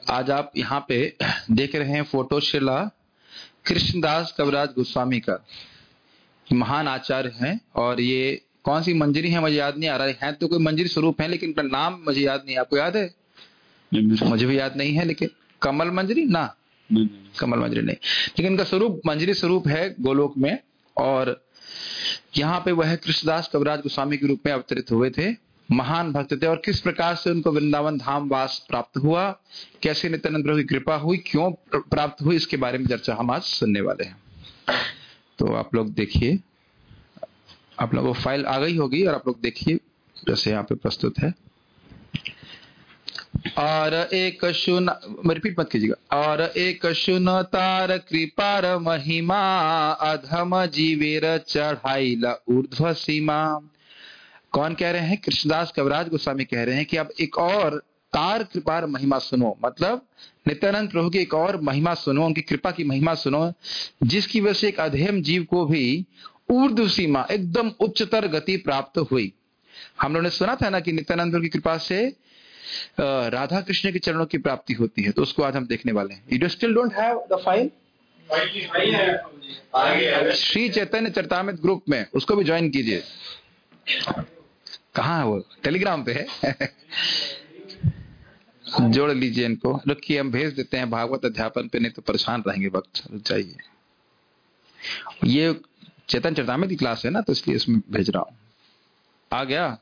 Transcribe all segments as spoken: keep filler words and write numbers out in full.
आज आप यहाँ पे देख रहे हैं फोटो शिला कृष्णदास कविराज गोस्वामी का, महान आचार्य हैं। और ये कौन सी मंजरी है मुझे याद नहीं आ रहा है, तो कोई मंजरी स्वरूप है लेकिन उनका नाम मुझे याद नहीं। आपको याद है? मुझे भी याद नहीं है, लेकिन कमल मंजरी ना, कमल मंजरी नहीं, लेकिन इनका स्वरूप मंजरी स्वरूप है गोलोक में। और यहाँ पे वह कृष्णदास कविराज गोस्वामी के रूप में अवतरित हुए थे, महान भक्त थे। और किस प्रकार से उनको वृंदावन धाम वास प्राप्त हुआ, कैसे नित्यानंद प्रभु की कृपा हुई, क्यों प्राप्त हुई, इसके बारे में चर्चा हम आज सुनने वाले हैं। तो आप लोग देखिए, आप लोगों को फाइल आ गई होगी और आप लोग देखिए जैसे यहाँ पे प्रस्तुत है। और एक सुन, रिपीट मत कीजिएगा। और एक सुन तार कृपार महिमा, अधम जीवेर चढ़ाईला ऊर्ध्व सीमा। कौन कह रहे हैं? कृष्णदास कविराज गोस्वामी कह रहे हैं कि अब एक और तार कृपार महिमा सुनो, मतलब नित्यानंद प्रभु की एक और महिमा सुनो, उनकी कृपा की महिमा सुनो, जिसकी वजह से एक अधम जीव को भी ऊर्ध्व सीमा, एकदम उच्चतर गति प्राप्त हुई। हम लोगों ने सुना था ना कि नित्यानंद प्रभु की कृपा से राधा कृष्ण के चरणों की प्राप्ति होती है, तो उसको आज हम देखने वाले हैं। You still don't have the file? Shri Chaitanya Charitamrita group में उसको भी ज्वाइन कीजिए। कहाँ है वो? टेलीग्राम पे है। जोड़ लीजिए इनको। रुकिए, हम भेज देते हैं भागवत अध्यापन पे, नहीं तो परेशान रहेंगे वक्त। चाहिए ये चैतन्य चरितामृत की क्लास है ना, तो इसलिए इसमें भेज रहा हूं। आ गया?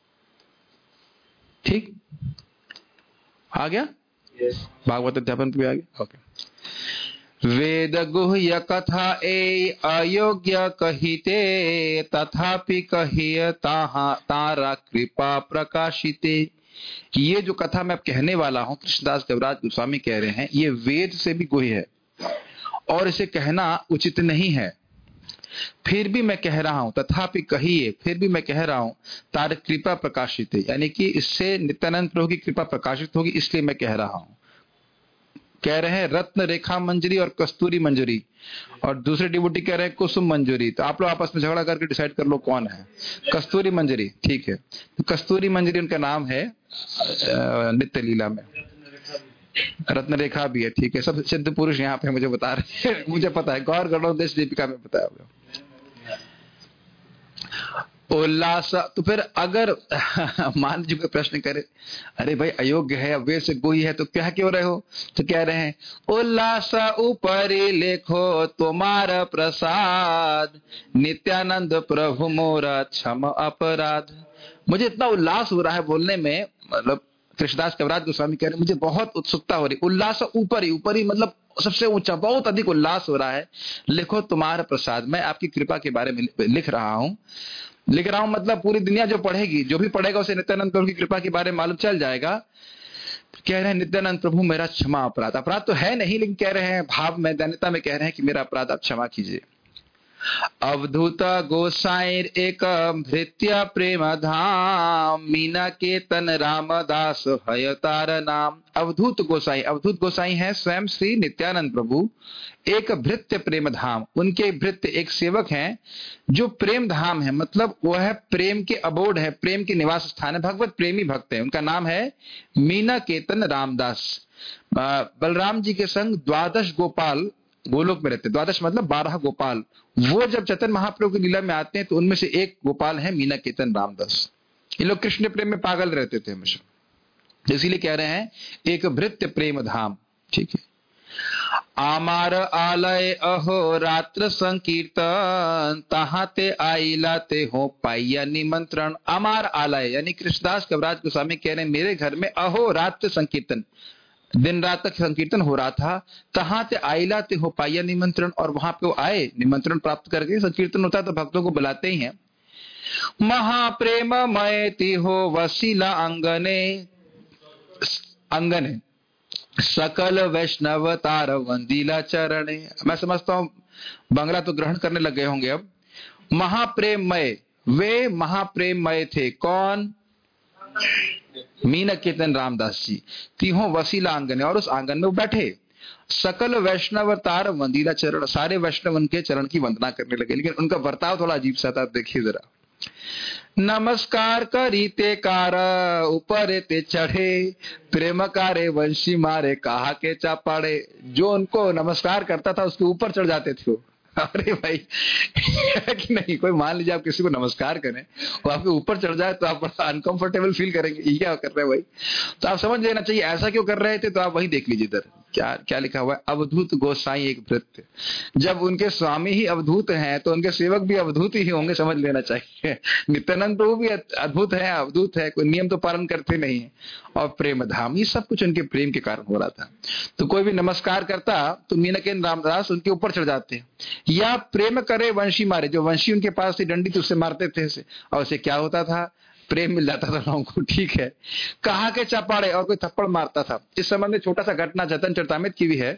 ठीक, आ गया? yes. भागवत अध्यापन पे भी आ गया। ओके। वेद गुह्य कथा ए अयोग्य कहिते, तथापि कहिए ताहा तारा कृपा प्रकाशिते। ये जो कथा मैं कहने वाला हूं, कृष्णदास कविराज गोस्वामी कह रहे हैं, ये वेद से भी गुह्य है और इसे कहना उचित नहीं है, फिर भी मैं कह रहा हूं। तथापि कहिए, फिर भी मैं कह रहा हूं, तार कृपा प्रकाशित है, यानी कि इससे नित्यानंद प्रभु की कृपा प्रकाशित होगी, इसलिए मैं कह रहा हूं। कह रहे हैं रत्न रेखा मंजरी और कस्तूरी मंजरी, और दूसरे डिवोटी कह रहे हैं कुसुम मंजरी। तो आप लोग आपस में झगड़ा करके डिसाइड कर लो कौन है। कस्तूरी मंजरी, ठीक है। तो कस्तूरी मंजरी उनका नाम है नित्य लीला में। रत्न रेखा भी है, ठीक है। सब सिद्ध पुरुष यहाँ पे मुझे बता रहे हैं, मुझे पता है, गौर गणों देश दीपिका में बताया होगा। उल्लास, तो फिर अगर मान जी को प्रश्न करे, अरे भाई अयोग्य है, वेद से गुह्य है, तो क्या क्यों रहे हो? तो कह रहे हैं उल्लास ऊपरी लेखो तुम्हारा प्रसाद, नित्यानंद प्रभु मोरा क्षम अपराध। मुझे इतना उल्लास हो रहा है बोलने में, मतलब कृष्णदास कविराज गोस्वामी कह रहे हैं मुझे बहुत उत्सुकता हो रही। उल्लास ऊपरी, ऊपरी मतलब सबसे ऊंचा, बहुत अधिक उल्लास हो रहा है। लिखो तुम्हारा प्रसाद, मैं आपकी कृपा के बारे में लिख रहा हूं। लिख रहा हूं मतलब पूरी दुनिया जो पढ़ेगी, जो भी पढ़ेगा उसे नित्यानंद प्रभु की कृपा के बारे में मालूम चल जाएगा। कह रहे हैं नित्यानंद प्रभु मेरा क्षमा अपराध। अपराध तो है नहीं, लेकिन कह रहे हैं भाव में, दैन्यता में कह रहे हैं कि मेरा अपराध आप क्षमा कीजिए। अवधूत गोसाईर एक भृत्य प्रेम धाम, मीना केतन रामदास हयतार नाम। अवधूत गोसाई, अवधूत गोसाई है स्वयं श्री नित्यानंद प्रभु। एक भृत्य प्रेम धाम, उनके भृत्य एक सेवक हैं जो प्रेम धाम है, मतलब वो है प्रेम के अबोर्ड है, प्रेम के निवास स्थान है, भगवत प्रेमी भक्त है। उनका नाम है मीना केतन रामदास। बलराम जी के संग द्वादश गोपाल गोलोक में रहते, द्वादश मतलब बारह गोपाल। वो जब चैतन्य महाप्रभु की लीला में आते हैं तो उनमें से एक गोपाल है मीना केतन रामदास। ये लोग कृष्ण प्रेम में पागल रहते थे हमेशा, इसीलिए कह रहे हैं एक भृत्य प्रेम धाम, ठीक है। आमार आलय अहो रात्र संकीर्तन, तहां ते आइला ते हो पाइया निमंत्रण। अमार आलय यानी कृष्णदास कविराज गोस्वामी कह रहे हैं मेरे घर में अहो रात्र संकीर्तन, दिन रात तक संकीर्तन हो रहा था। तहां ते आइला ते हो पाइया निमंत्रण, और वहां पे वो आए निमंत्रण प्राप्त करके। संकीर्तन होता है तो भक्तों को बुलाते ही हैं। महाप्रेम मयति हो वसीला अंगने, अंगने सकल वैष्णव तार वंदीला चरणे। मैं समझता हूं बंगला तो ग्रहण करने लग गए होंगे अब। महाप्रेममय, वे महाप्रेममय थे। कौन? मीना केतन रामदास जी। तीहों वसीला आंगन, और उस आंगन में वो बैठे। सकल वैष्णव तार वंदीला चरण, सारे वैष्णव उनके चरण की वंदना करने लगे। लेकिन उनका बर्ताव थोड़ा अजीब सा था, देखिए जरा। नमस्कार करी ते कार ऊपर ते चढ़े, प्रेम कारे वंशी मारे कहा के चापाड़े। जो उनको नमस्कार करता था उसके ऊपर चढ़ जाते थे वो। अरे भाई कि नहीं, कोई मान लीजिए आप किसी को नमस्कार करें वो आपके ऊपर चढ़ जाए तो आप बड़ा अनकंफर्टेबल फील करेंगे, ये क्या कर रहे हैं भाई। तो आप समझ लेना चाहिए ऐसा क्यों कर रहे थे। तो आप वही देख लीजिए इधर क्या क्या लिखा हुआ है, अवधूत गोसाई एक भृत्य। जब उनके स्वामी ही अवधूत हैं तो उनके सेवक भी अवधूत ही होंगे, समझ लेना चाहिए। नित्यानंद प्रभु भी अद्भुत है, अवधूत है, कोई नियम तो पालन करते नहीं है। और प्रेम धाम, ये सब कुछ उनके प्रेम के कारण हो रहा था। तो कोई भी नमस्कार करता तो मीनकेंद्र रामदास उनके ऊपर चढ़ जाते। या प्रेम करे वंशी मारे, जो वंशी उनके पास थी डंडी तो उससे मारते थे उसे, और उसे क्या होता था, प्रेम मिल जाता था लोगों को। ठीक है, कहा के चपाड़े, और कोई थप्पड़ मारता था। इस संबंध में छोटा सा घटना चैतन्य चरितामृत की भी है।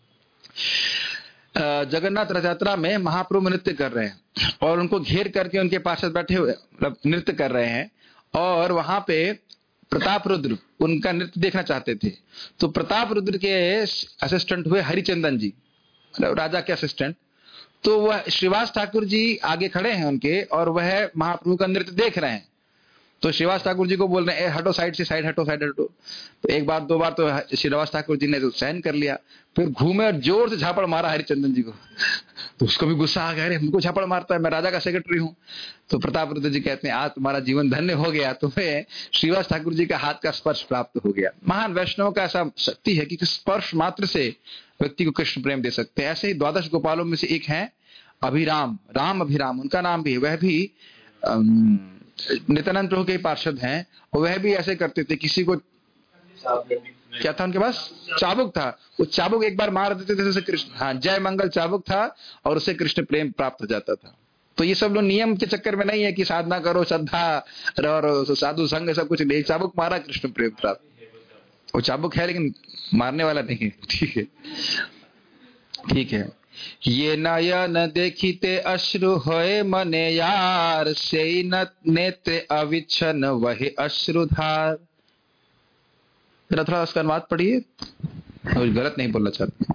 जगन्नाथ रथ यात्रा में महाप्रभु नृत्य कर रहे हैं और उनको घेर करके उनके पास बैठे हुए मतलब नृत्य कर रहे हैं, और वहां पे प्रताप रुद्र उनका नृत्य देखना चाहते थे। तो प्रताप रुद्र के असिस्टेंट हुए हरिचंदन जी, राजा के असिस्टेंट। तो वह श्रीवास ठाकुर जी आगे खड़े हैं उनके, और वह महाप्रभु का नृत्य देख रहे हैं। तो श्रीवास ठाकुर जी को बोल रहे हैं हटो साइड से, साइड हटो, साइड हटो। तो एक बार दो बार तो श्रीवास ठाकुर जी ने तो सहन कर लिया, फिर घूमे और जोर से झापड़ मारा हरिचंदन जी को। तो उसको भी गुस्सा आ गया, अरे हमको झापड़ मारता है, मैं राजा का सेक्रेटरी हूँ। तो प्रताप रुद्र जी कहते हैं आज तुम्हारा जीवन धन्य हो गया, तुम्हें श्रीवास ठाकुर जी का हाथ का स्पर्श प्राप्त हो गया। महान वैष्णव का ऐसा शक्ति है कि स्पर्श मात्र से व्यक्ति को कृष्ण प्रेम दे सकते हैं। ऐसे ही द्वादश गोपालों में से एक है अभिराम, राम अभिराम उनका नाम भी है। वह भी नित्यानंद प्रभु के पार्षद हैं, और वह भी ऐसे करते थे। किसी को क्या था उनके पास, चाबुक था, वो चाबुक एक बार मार देते थे जैसे कृष्ण, हाँ जय मंगल चाबुक था, और उससे कृष्ण प्रेम प्राप्त हो जाता था। तो ये सब लोग नियम के चक्कर में नहीं है कि साधना करो, श्रद्धा और साधु संग सब कुछ नहीं, चाबुक मारा कृष्ण प्रेम प्राप्त। वो चाबुक है लेकिन मारने वाला नहीं है। ठीक है, ठीक है। ये नयन देखिते अश्रु होए मने यार, से नेत्र अविच्छन वही अश्रुधार। जरा थोड़ा उसका अनुवाद पढ़िए, गलत नहीं बोलना चाहते।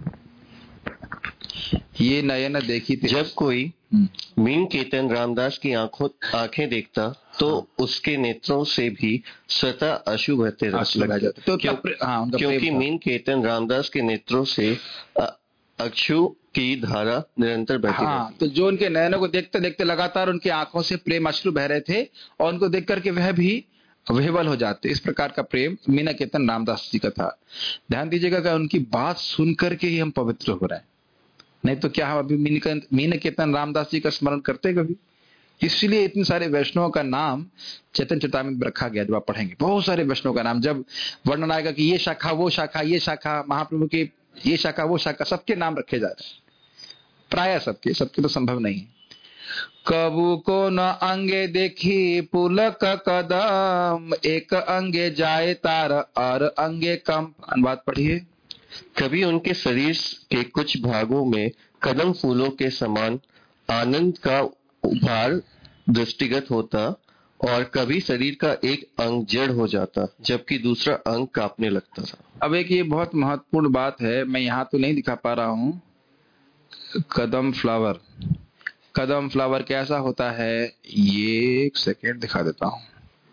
ये नयन देखी थे, जब कोई मीन कीर्तन रामदास की आंखों आंखें देखता तो उसके नेत्रों से भी स्वतः अशुभ बहते रहते। तो क्यों, हाँ, क्योंकि मीन कीर्तन रामदास के नेत्रों से अक्षु की धारा निरंतर बहती हाँ, रहती। तो जो उनके नयनों को देखते देखते लगातार उनकी आंखों से प्रेम अश्रु बह रहे थे, और उनको देख करके वह भी विह्वल हो जाते। इस प्रकार का प्रेम मीना कीर्तन रामदास जी का था। ध्यान दीजिएगा कि उनकी बात सुन करके ही हम पवित्र हो रहे हैं, नहीं तो क्या हम अभी मीना कीर्तन रामदास जी का स्मरण करते कभी। इसलिए इतने सारे वैष्णवों का नाम चैतन्य चरितामृत में रखा गया। जब आप पढ़ेंगे बहुत सारे वैष्णवों का नाम, जब वर्णन आएगा कि ये शाखा वो शाखा, ये शाखा महाप्रभु की, ये शाखा वो शाखा, सबके नाम रखे जा रहे हैं, प्राय सबके, सबके तो संभव नहीं है। कबू को न अंगे देखी पुलक कदम, एक अंगे जाए तार और अंगे कम। अनुवाद पढ़िए। कभी उनके शरीर के कुछ भागों में कदम फूलों के समान आनंद का उभार दृष्टिगत होता, और कभी शरीर का एक अंग जड़ हो जाता जबकि दूसरा अंग कांपने लगता था। अब एक ये बहुत महत्वपूर्ण बात है, मैं यहाँ तो नहीं दिखा पा रहा हूँ। कदम फ्लावर, कदम फ्लावर कैसा होता है, ये एक सेकेंड दिखा देता हूँ।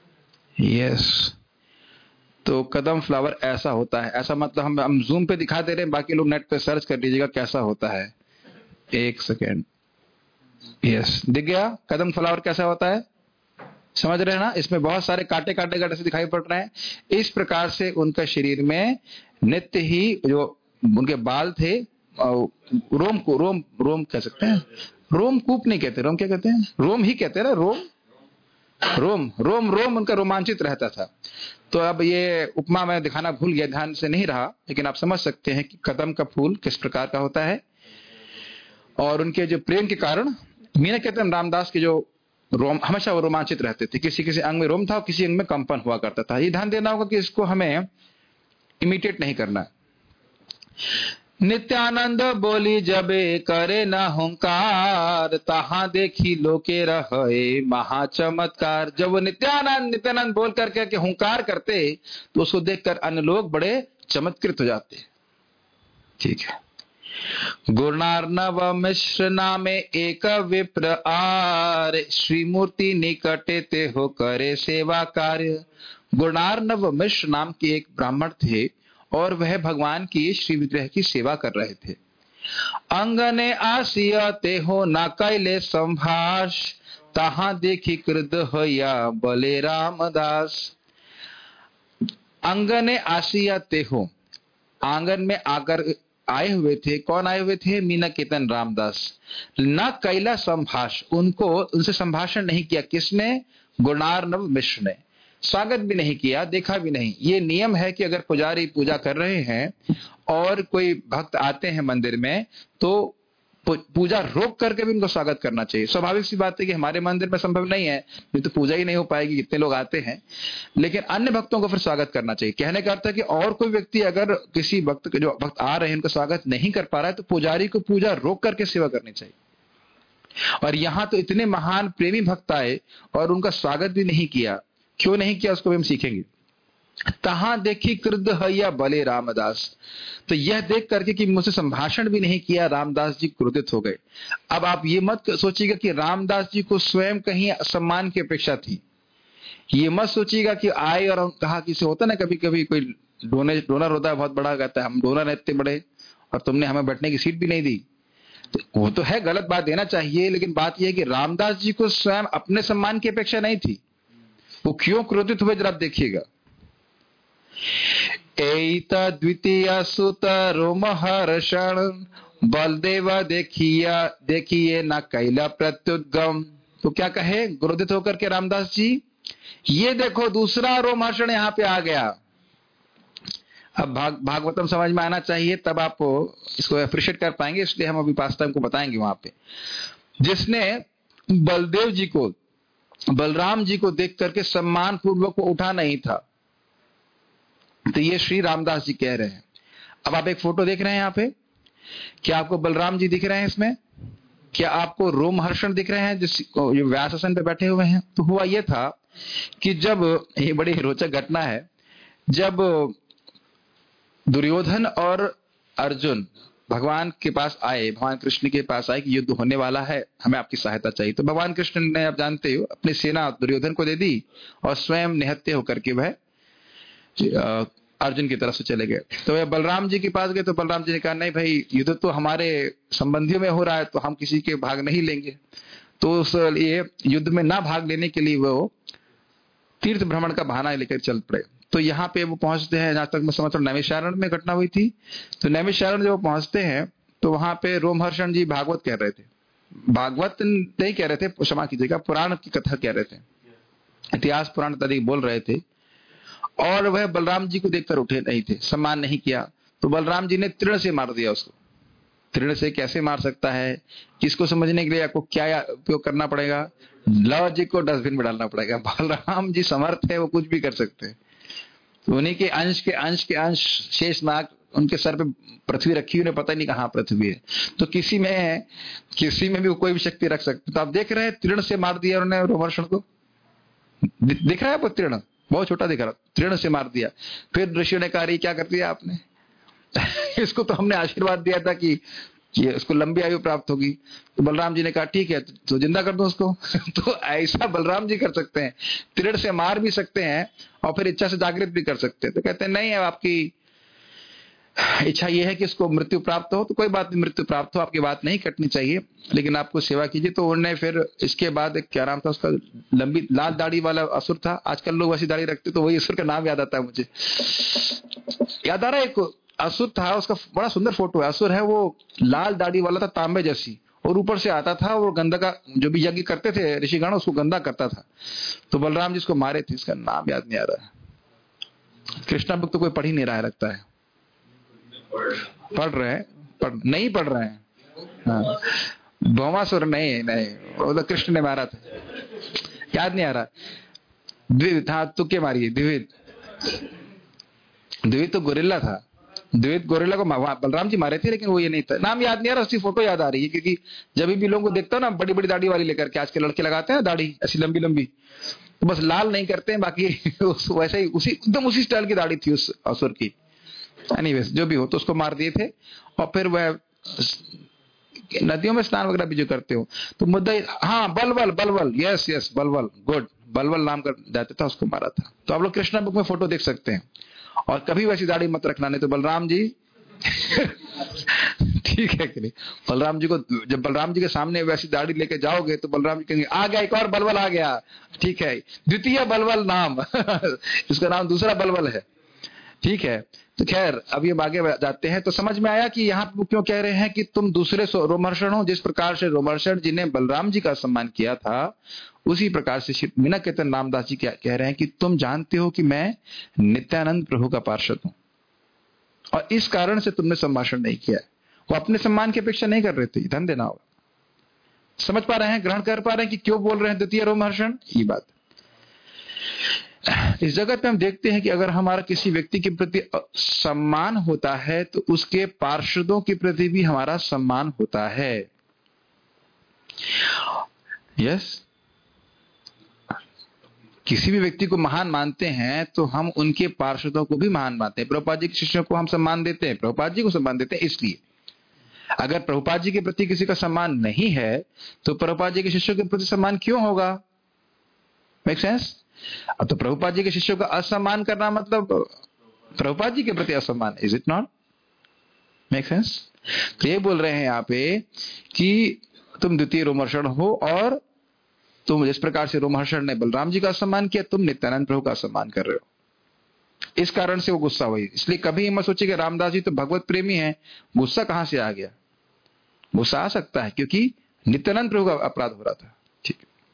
यस, तो कदम फ्लावर ऐसा होता है। ऐसा मतलब हम हम जूम पे दिखा दे रहे हैं, बाकी लोग नेट पे सर्च कर लीजिएगा कैसा होता है। एक सेकेंड, यस दिख गया कदम फ्लावर कैसा होता है, समझ रहे हैं ना। इसमें बहुत सारे कांटे कांटे कांटे से दिखाई पड़ रहे हैं। इस प्रकार से उनका शरीर में नित्य ही जो उनके बाल थे, रोम को रोम रोम कह सकते हैं, रोम कूप नहीं कहते, रोम क्या कहते हैं, रोम ही कहते हैं ना, रोम रोम रोम रोम उनका रोमांचित रहता था। तो अब ये उपमा मैं दिखाना भूल गया, ध्यान से नहीं रहा, लेकिन आप समझ सकते हैं कि कदम का फूल किस प्रकार का होता है। और उनके जो प्रेम के कारण मीना कीर्तन रामदास के जो रोम हमेशा वो रोमांचित रहते थे। किसी किसी अंग में रोम था, किसी अंग में कंपन हुआ करता था। ये ध्यान देना होगा कि इसको हमें इमिटेट नहीं करना। नित्यानंद बोली जबे करे न हुंकार, तहां देखी लोके रहे महा चमत्कार। जब वो नित्यानंद नित्यानंद बोल करके के हुंकार करते तो उसको देखकर अन्य लोग बड़े चमत्कृत हो जाते। ठीक है। गुणार्णव मिश्र नामे एक विप्र आर, श्रीमूर्ति निकटे ते हो करे सेवा कार्य। गुणार्णव मिश्र नाम के एक ब्राह्मण थे और वह भगवान की श्री विग्रह की सेवा कर रहे थे। अंगने आसिया ते हो ना कैले संभाष, तहां देखी क्रुद्ध होया बोले रामदास। अंगने आसिया ते हो, आंगन में आकर आए हुए थे। कौन आए हुए थे? मीना कीर्तन रामदास। न कैला संभाष, उनको उनसे संभाषण नहीं किया। किसने? गुणार्णव मिश्र ने। स्वागत भी नहीं किया, देखा भी नहीं। ये नियम है कि अगर पुजारी पूजा कर रहे हैं और कोई भक्त आते हैं मंदिर में तो पूजा रोक करके भी उनको स्वागत करना चाहिए। स्वाभाविक सी बात है कि हमारे मंदिर में संभव नहीं है, नहीं तो पूजा ही नहीं हो पाएगी, कितने लोग आते हैं। लेकिन अन्य भक्तों को फिर स्वागत करना चाहिए। कहने का अर्थ है कि और कोई व्यक्ति अगर किसी भक्त के जो भक्त आ रहे हैं उनको स्वागत नहीं कर पा रहा है तो पुजारी को पूजा रोक करके सेवा करनी चाहिए। और यहाँ तो इतने महान प्रेमी भक्त आए और उनका स्वागत भी नहीं किया। क्यों नहीं किया उसको भी हम सीखेंगे। तहां देखी क्रुद्ध हैया बले रामदास, तो यह देख करके कि मुझसे संभाषण भी नहीं किया, रामदास जी क्रोधित हो गए। अब आप ये मत सोचिएगा कि रामदास जी को स्वयं कहीं सम्मान की अपेक्षा थी। ये मत सोचिएगा कि आए और कहा, किसी होता ना कभी कभी कोई डोनर डोनर होता है बहुत बड़ा, कहता है हम डोनर इतने बड़े और तुमने हमें बैठने की सीट भी नहीं दी। तो वो तो है, गलत बात देना चाहिए, लेकिन बात यह है कि रामदास जी को स्वयं अपने सम्मान की अपेक्षा नहीं थी। वो क्यों क्रोधित हुए जरा आप देखिएगा। एता द्वितीय सुत रोमहर्षण, बलदेव देखिया देखिए न कैला प्रत्युद्गम। तो क्या कहे क्रोधित होकर के रामदास जी, ये देखो दूसरा रोमहर्षण यहाँ पे आ गया। अब भाग भागवतम समझ में आना चाहिए, तब आप इसको अप्रिशिएट कर पाएंगे, इसलिए हम अभी पास टाइम को बताएंगे। वहां पे जिसने बलदेव जी को, बलराम जी को देख करके सम्मान पूर्वक को उठा नहीं था, तो ये श्री रामदास जी कह रहे हैं। अब आप एक फोटो देख रहे हैं यहाँ पे, क्या आपको बलराम जी दिख रहे हैं इसमें? क्या आपको रोमहर्षण दिख रहे हैं जिस जो व्यासासन पे बैठे हुए हैं? तो हुआ ये था कि जब, ये बड़ी रोचक घटना है, जब दुर्योधन और अर्जुन भगवान के पास आए, भगवान कृष्ण के पास आए कि युद्ध होने वाला है, हमें आपकी सहायता चाहिए। तो भगवान कृष्ण ने, आप जानते हो, अपनी सेना दुर्योधन को दे दी और स्वयं निहत्थे होकर के वह अर्जुन की तरफ से चले गए। तो वह बलराम जी के पास गए, तो बलराम जी ने कहा नहीं भाई, युद्ध तो हमारे संबंधियों में हो रहा है, तो हम किसी के भाग नहीं लेंगे। तो उस लिए युद्ध में ना भाग लेने के लिए वो तीर्थ भ्रमण का बहाना लेकर चल पड़े। तो यहाँ पे वो पहुंचते हैं, जहां तक मैं समझता हूँ नैमिषारण्य में घटना हुई थी। तो नैमिषारण्य जब वो पहुंचते हैं तो वहां पे रोमहर्षण जी भागवत कह रहे थे। भागवत नहीं कह रहे थे, क्षमा कीजिएगा, पुराण की कथा कह रहे थे, इतिहास पुराण इत्यादि बोल रहे थे। और वह बलराम जी को देखकर उठे नहीं थे, सम्मान नहीं किया। तो बलराम जी ने तृण से मार दिया उसको। तृण से कैसे मार सकता है, किसको समझने के लिए आपको क्या उपयोग करना पड़ेगा? लॉजिक को डस्टबिन में डालना पड़ेगा। बलराम जी समर्थ है, वो कुछ भी कर सकते हैं। तो उन्हीं के अंश के अंश के अंश शेष नाग उनके सर पे पृथ्वी रखी, उन्हें पता नहीं कहाँ पृथ्वी है। तो किसी में किसी में भी कोई भी शक्ति रख सकते। तो आप देख रहे हैं, तृण से मार दिया उन्होंने रोमहर्षण को। दिख रहा है आपको तृण? बहुत छोटा दिख रहा, तृण से मार दिया। फिर ऋषियों ने कहा क्या कर दिया आपने? इसको तो हमने आशीर्वाद दिया था कि ये उसको लंबी आयु प्राप्त होगी। तो बलराम जी ने कहा ठीक है, तो जिंदा कर दो उसको। तो ऐसा बलराम जी कर सकते हैं, तृण से मार भी सकते हैं और फिर इच्छा से जागृत भी कर सकते हैं। तो कहते हैं नहीं, अब आपकी इच्छा ये है कि इसको मृत्यु प्राप्त हो, तो कोई बात नहीं, मृत्यु प्राप्त हो, आपकी बात नहीं कटनी चाहिए, लेकिन आपको सेवा कीजिए। तो उन्होंने फिर इसके बाद एक क्या नाम था उसका, लंबी लाल दाढ़ी वाला असुर था। आजकल लोग वैसी दाढ़ी रखते, तो वही असुर का नाम याद आता है मुझे। याद आ रहा है, एक असुर था, उसका बड़ा सुंदर फोटो है। असुर है वो, लाल दाढ़ी वाला था, तांबे जैसी, और ऊपर से आता था और गंदा का, जो भी यज्ञ करते थे ऋषिगण, उसको गंदा करता था। तो बलराम जी उसको मारे थे, इसका नाम याद नहीं आ रहा है। कृष्णा बुक तो कोई पढ़ ही नहीं रहा है लगता है। पढ़ रहे हैं, पढ़ नहीं पढ़ रहे हैं। हाँ, भौमासुर नहीं नहीं, वो तो कृष्ण ने मारा था, याद नहीं आ रहा। द्विविद, हाँ तुक्के मारिए। द्विविद, द्विविद तो गोरिल्ला था। द्विविद गोरिल्ला को बलराम जी मारे थे, लेकिन वो ये नहीं था। नाम याद नहीं आ रहा, उसकी फोटो याद आ रही है, क्योंकि जब भी लोगों को देखता हूँ ना बड़ी बड़ी दाढ़ी वाली लेकर के, आज के लड़के लगाते हैं दाढ़ी ऐसी लंबी लंबी, तो बस लाल नहीं करते हैं, बाकी वैसे ही उसी एकदम उसी स्टाइल की दाढ़ी थी उस असुर की। एनीवेज, जो भी हो, तो उसको मार दिए थे। और फिर वह नदियों में स्नान वगैरह भी जो करते हो तो मुद्दा, हाँ बलवल, बलवल, यस यस बलवल, गुड, बलवल नाम कर जाता था, उसको मारा था। तो आप लोग कृष्णा बुक में फोटो देख सकते हैं। और कभी वैसी दाढ़ी मत रखना, नहीं तो बलराम जी ठीक है कि नहीं, बलराम जी को जब बलराम जी के सामने वैसी दाढ़ी लेके जाओगे तो बलराम जी कहेंगे आ गया एक और बलवल आ गया, ठीक है, द्वितीय बलवल नाम इसका नाम दूसरा बलवल है, ठीक है। तो खैर अभी हम आगे जाते हैं। तो समझ में आया कि यहाँ पे क्यों कह रहे हैं कि तुम दूसरे रोमहर्षण हो। जिस प्रकार से रोमहर्षण जी ने बलराम जी का सम्मान किया था, उसी प्रकार से मीना कीर्तन रामदास जी क्या कह रहे हैं कि तुम जानते हो कि मैं नित्यानंद प्रभु का पार्षद हूं, और इस कारण से तुमने संभाषण नहीं किया। वो अपने सम्मान की अपेक्षा नहीं कर रहे थे, ध्यान देना होगा। समझ पा रहे हैं, ग्रहण कर पा रहे हैं कि क्यों बोल रहे हैं द्वितीय रोमहर्षण, ये बात। इस जगत में हम देखते हैं कि अगर हमारा किसी व्यक्ति के प्रति सम्मान होता है तो उसके पार्षदों के प्रति भी हमारा सम्मान होता है। यस, किसी भी व्यक्ति को महान मानते हैं तो हम उनके पार्षदों को भी महान मानते हैं। प्रभुपाद जी के शिष्यों को हम सम्मान देते हैं, प्रभुपाद जी को सम्मान देते हैं। इसलिए अगर प्रभुपाद जी के प्रति किसी का सम्मान नहीं है तो प्रभुपाद जी के शिष्यों के प्रति सम्मान क्यों होगा? Make sense? अब तो प्रभुपाद जी के शिष्यों का असम्मान करना मतलब प्रभुपाद जी के प्रति असम्मान, is it not? Make sense? तो ये बोल रहे हैं यहाँ पे कि तुम द्वितीय रोमहर्षण हो, और तुम जिस प्रकार से रोमहर्षण ने बलराम जी का सम्मान किया, तुम नित्यानंद प्रभु का सम्मान कर रहे हो। इस कारण से वो गुस्सा हुई। इसलिए कभी मत सोचिए कि रामदास जी तो भगवत प्रेमी हैं, गुस्सा कहां से आ गया? गुस्सा आ सकता है क्योंकि नित्यानंद प्रभु का अपराध हो रहा था। ठीक,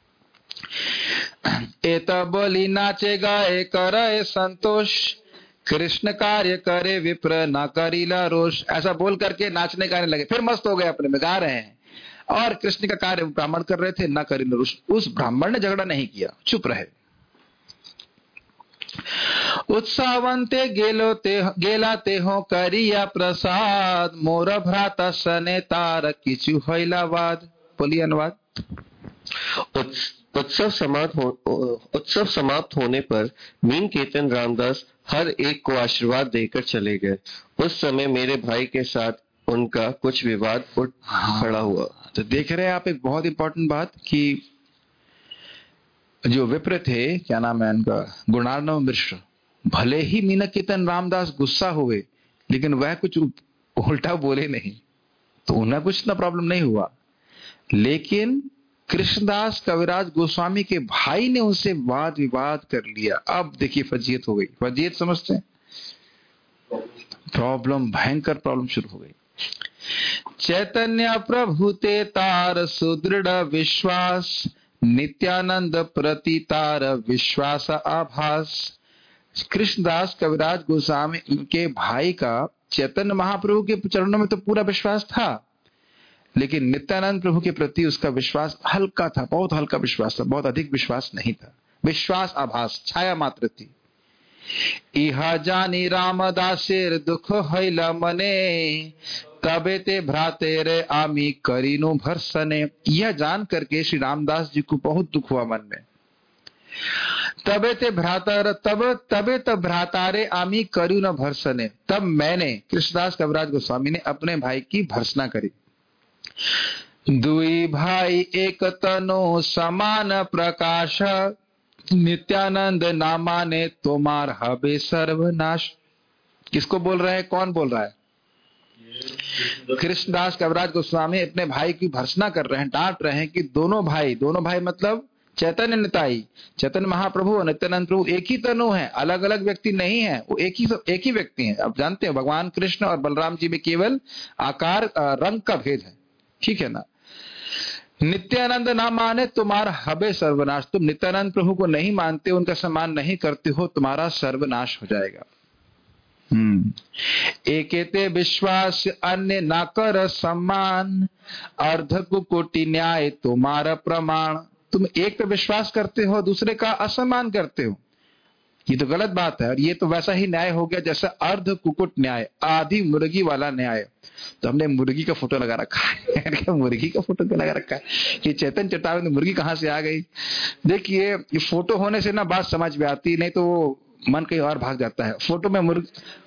एत बोली नाचे गाए करे संतोष, कृष्ण कार्य करे विप्र न करीला रोष। ऐसा बोल करके नाचने गाने लगे, फिर मस्त हो गए, अपने में गा रहे हैं, और कृष्ण का कार्य ब्राह्मण कर रहे थे, न करीला रोष। उस ब्राह्मण ने झगड़ा नहीं किया, चुप रहे। उत्साहवंते गेलोते गेलाते हो करिया प्रसाद, मोर भ्राता सने तार किचु हैलावाद। बोलिए अनुवाद। उत्सव समाप्त हो उत्सव समाप्त होने पर मीन कीर्तन रामदास हर एक को आशीर्वाद देकर चले गए। उस समय मेरे भाई के साथ उनका कुछ विवाद उठ खड़ा हुआ। तो देख रहे हैं आप एक बहुत इंपॉर्टेंट बात कि जो विप्र थे, क्या नाम है उनका, गुणार्णव मिश्र, भले ही मीना कीर्तन रामदास गुस्सा हुए लेकिन वह कुछ उल्टा बोले नहीं, तो उन्हें कुछ ना प्रॉब्लम नहीं हुआ। लेकिन कृष्णदास कविराज गोस्वामी के भाई ने उनसे वाद विवाद कर लिया। अब देखिए फजीयत हो गई। फजीयत समझते हैं? प्रॉब्लम, भयंकर प्रॉब्लम शुरू हो गई। चैतन्य प्रभु ते तार सुदृढ़ विश्वास, नित्यानंद प्रति तार विश्वास आभास। कृष्णदास कविराज गोस्वामी के भाई का चैतन्य महाप्रभु के चरणों में तो पूरा विश्वास था, लेकिन नित्यानंद प्रभु के प्रति उसका विश्वास हल्का था, बहुत हल्का विश्वास था, बहुत अधिक विश्वास नहीं था। विश्वास आभास, छाया मात्र थी। इहा जानी रामदासेर दुख हैला मने, तबे ते भ्राते रे आमी करीनु भरसने। यह जान करके श्री रामदास जी को बहुत दुख हुआ मन में। तबे ते भ्रातर तब तबे तब भ्रातारे आमी करीनु भरसने, तब मैंने, कृष्णदास कविराज गोस्वामी ने अपने भाई की भर्सना करी। दुई भाई एक तनु समान प्रकाश, नित्यानंद नामा ने तुम्हार हबे सर्वनाश। किसको बोल रहे हैं? कौन बोल रहा है? कृष्णदास कविराज गोस्वामी अपने भाई की भर्सना कर रहे हैं, डांट रहे हैं कि दोनों भाई, दोनों भाई मतलब चैतन्य निताई, चैतन्य महाप्रभु और नित्यानंद प्रभु एक ही तनु है, अलग अलग व्यक्ति नहीं है, वो एक ही एक ही व्यक्ति हैं। अब जानते हैं भगवान कृष्ण और बलराम जी में केवल आकार रंग का भेद है, ठीक है ना। नित्यानंद ना माने तुम्हारा हबे सर्वनाश। तुम नित्यानंद प्रभु को नहीं मानते, उनका सम्मान नहीं करते हो, तुम्हारा सर्वनाश हो जाएगा। हम्म एकेते विश्वास अन्य ना कर सम्मान, अर्ध कुकोटि न्याय तुम्हारा प्रमाण। तुम एक पे विश्वास करते हो, दूसरे का असम्मान करते हो, ये तो गलत बात है। और ये तो वैसा ही न्याय हो गया जैसा अर्ध कुकुट न्याय, आधी मुर्गी वाला न्याय। तो हमने मुर्गी का फोटो लगा रखा है मुर्गी का फोटो क्यों लगा रखा है? कि चेतन चटावे में मुर्गी कहां से आ गई? देखिए ये फोटो होने से ना बात समझ में आती, नहीं तो मन कहीं और भाग जाता है। फोटो में मुर्गी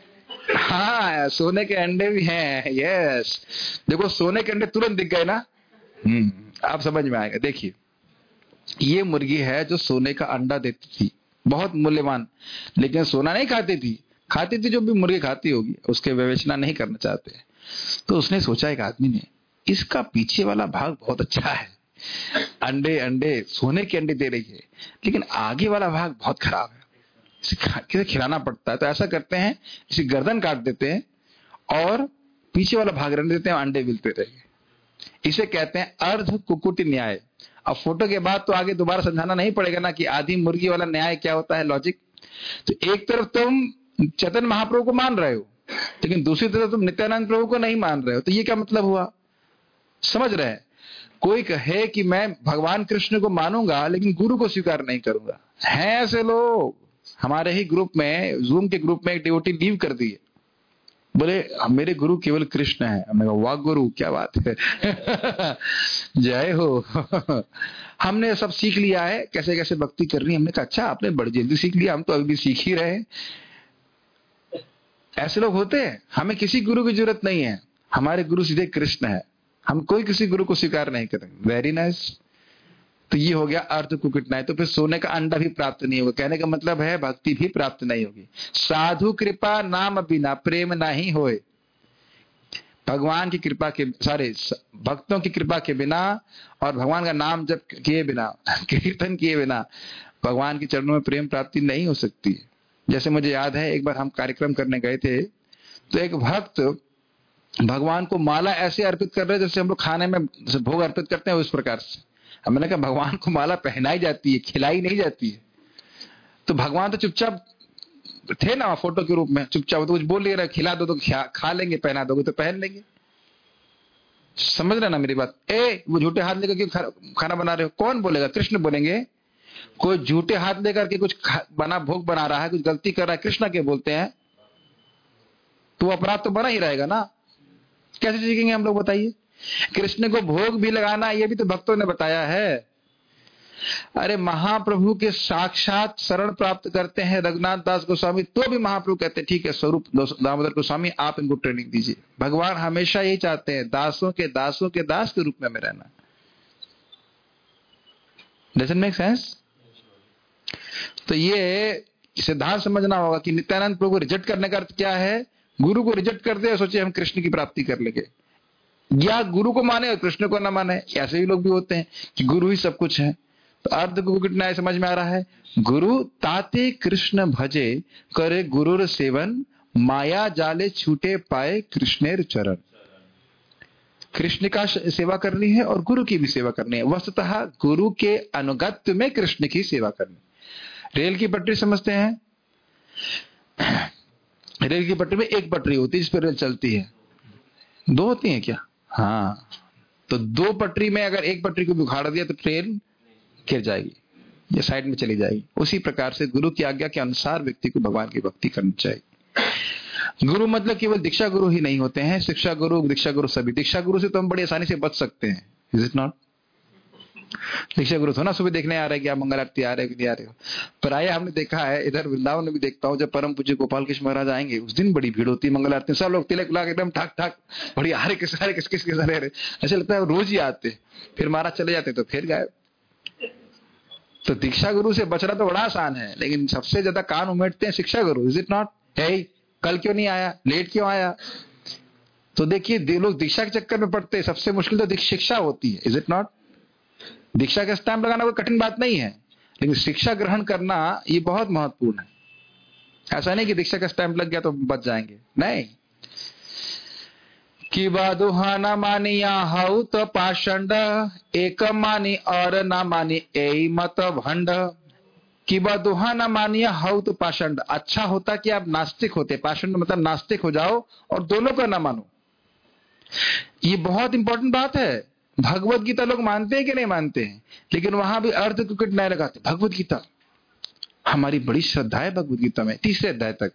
हाँ, सोने के अंडे भी हैं। यस, देखो सोने के अंडे तुरंत दिख गए ना। हम्म आप समझ में आएगा। देखिए, ये मुर्गी है जो सोने का अंडा देती थी, बहुत मूल्यवान, लेकिन सोना नहीं खाती थी। खाती थी जो भी मुर्गी खाती होगी, उसके विवेचना नहीं करना चाहते। तो उसने सोचा, एक आदमी ने, इसका पीछे वाला भाग बहुत अच्छा है, अंडे अंडे सोने के अंडे दे रही है, लेकिन आगे वाला भाग बहुत खराब है, इसे खा- किसे खिलाना पड़ता है। तो ऐसा करते हैं, इसे गर्दन काट देते हैं और पीछे वाला भाग रहने देते हैं, अंडे मिलते रहेंगे। इसे कहते हैं अर्ध कुकुट न्याय। अब फोटो के बाद तो आगे दोबारा समझाना नहीं पड़ेगा ना कि आधी मुर्गी वाला न्याय क्या होता है, लॉजिक। तो एक तरफ तुम चैतन्य महाप्रभु को मान रहे हो, लेकिन दूसरी तरफ तुम नित्यानंद प्रभु को नहीं मान रहे हो, तो ये क्या मतलब हुआ? समझ रहे हैं? कोई कहे कि मैं भगवान कृष्ण को मानूंगा लेकिन गुरु को स्वीकार नहीं करूंगा, हैं ऐसे लोग। हमारे ही ग्रुप में, जूम के ग्रुप में, एक डिवोटी लीव कर दी है, बोले मेरे गुरु केवल कृष्ण है। हमने कहा वाह गुरु, क्या बात है। जय हो। हमने सब सीख लिया है कैसे कैसे भक्ति करनी। हमने कहा अच्छा, आपने बड़ी जल्दी सीख लिया, हम तो अभी भी सीख ही रहे हैं। ऐसे लोग होते हैं। हमें किसी गुरु की जरूरत नहीं है, हमारे गुरु सीधे कृष्ण है, हम कोई किसी गुरु को स्वीकार नहीं करेंगे। Very nice. तो ये हो गया अर्थ कुकुट न्याय। तो फिर सोने का अंडा भी प्राप्त नहीं होगा। कहने का मतलब है भक्ति भी प्राप्त नहीं होगी। साधु कृपा नाम बिना प्रेम नहीं होए। भगवान की कृपा के, सारे भक्तों की कृपा के बिना और भगवान का नाम जप किए बिना, कीर्तन किए बिना भगवान के चरणों में प्रेम प्राप्ति नहीं हो सकती। जैसे मुझे याद है, एक बार हम कार्यक्रम करने गए थे, तो एक भक्त भगवान को माला ऐसे अर्पित कर रहे जैसे हम लोग खाने में भोग अर्पित करते हैं, उस प्रकार से। हमने कहा भगवान को माला पहनाई जाती है, खिलाई नहीं जाती है। तो भगवान तो चुपचाप थे ना फोटो के रूप में, चुपचाप तो कुछ बोल नहीं रहे, खिला दो तो खा लेंगे, पहना दोगे तो पहन लेंगे। समझ रहे ना मेरी बात? ए वो झूठे हाथ लेकर क्यों खाना बना रहे हो? कौन बोलेगा? कृष्ण बोलेंगे। कोई झूठे हाथ लेकर के कुछ बना भोग बना रहा है, कुछ गलती कर रहा है, कृष्ण के बोलते हैं, तो अपराध तो बना ही रहेगा ना। कैसे सीखेंगे हम लोग, बताइए? कृष्ण को भोग भी लगाना, ये भी तो भक्तों ने बताया है। अरे महाप्रभु के साक्षात शरण प्राप्त करते हैं रघुनाथ दास गोस्वामी, तो भी महाप्रभु कहते हैं ठीक है स्वरूप दामोदर गोस्वामी आप इनको ट्रेनिंग दीजिए। भगवान हमेशा यही चाहते हैं, दासों के दासों के दास के रूप में हमें रहना। Doesn't make sense? तो ये सिद्धांत समझना होगा कि नित्यानंद प्रभु को रिजेक्ट करने का अर्थ क्या है। गुरु को रिजेक्ट करते हैं, सोचे हम कृष्ण की प्राप्ति कर लेंगे, या गुरु को माने और कृष्ण को न माने। ऐसे भी लोग भी होते हैं कि गुरु ही सब कुछ है। तो अर्थ को कितना समझ में आ रहा है? गुरु ताते कृष्ण भजे, करे गुरुर सेवन, माया जाले छूटे पाए कृष्णेर चरण। कृष्ण का सेवा करनी है और गुरु की भी सेवा करनी है। वस्तुतः गुरु के अनुगत्य में कृष्ण की सेवा करनी। रेल की पटरी समझते हैं? रेल की पटरी में एक पटरी होती है जिस पर रेल चलती है, दो होती हैं क्या? हाँ, तो दो पटरी में अगर एक पटरी को भी उखाड़ दिया तो ट्रेन गिर जाएगी या साइड में चली जाएगी। उसी प्रकार से गुरु की आज्ञा के अनुसार व्यक्ति को भगवान की भक्ति करनी चाहिए। गुरु मतलब केवल दीक्षा गुरु ही नहीं होते हैं, शिक्षा गुरु, दीक्षा गुरु सभी। दीक्षा गुरु से तो हम बड़ी आसानी से बच सकते हैं, इज इट नॉट? दीक्षा गुरु थोड़ा सुबह देखने आ रहे हैं कि आप मंगल आरती आ रहे हो कि नहीं आ रहे हो। पर आया हमने देखा है, इधर वृंदावन में भी देखता हूँ, जब परम पूज्य गोपाल कृष्ण महाराज आएंगे उस दिन बड़ी भीड़ होती है मंगल आरती। सब लोग तिलक लगा एकदम ठाक ठाक, बड़ी हरे किस हरे किस किस किस हरे, ऐसे लगता है रोज ही आते, फिर महाराज चले जाते तो फिर गायब। तो दीक्षा गुरु से बचना तो बड़ा आसान है, लेकिन सबसे ज्यादा कान उमेटते हैं शिक्षा गुरु, इज इट नॉट? है कल क्यों नहीं आया, लेट क्यों आया? तो देखिए लोग दीक्षा के चक्कर में पड़ते हैं। सबसे मुश्किल तो शिक्षा होती है, इज इट नॉट? दीक्षा का स्टैंप लगाना कोई कठिन बात नहीं है, लेकिन शिक्षा ग्रहण करना ये बहुत महत्वपूर्ण है। ऐसा नहीं कि दीक्षा का स्टैंप लग गया तो बच जाएंगे, नहीं। कि बादुहा न मानिया हऊ तो पाषंड, एक मानी और न मानी ए मत भंड। कि बादुहा न मानिया हऊ तो पाषंड, अच्छा होता कि आप नास्तिक होते। पाषंड मतलब नास्तिक हो जाओ और दोनों का न मानो। ये बहुत इंपॉर्टेंट बात है। भगवत गीता लोग मानते हैं कि नहीं मानते हैं, लेकिन वहां भी अर्थ कुकट नहीं लगाते। भगवत गीता हमारी बड़ी श्रद्धा है, भगवत गीता में तीसरे अध्याय तक।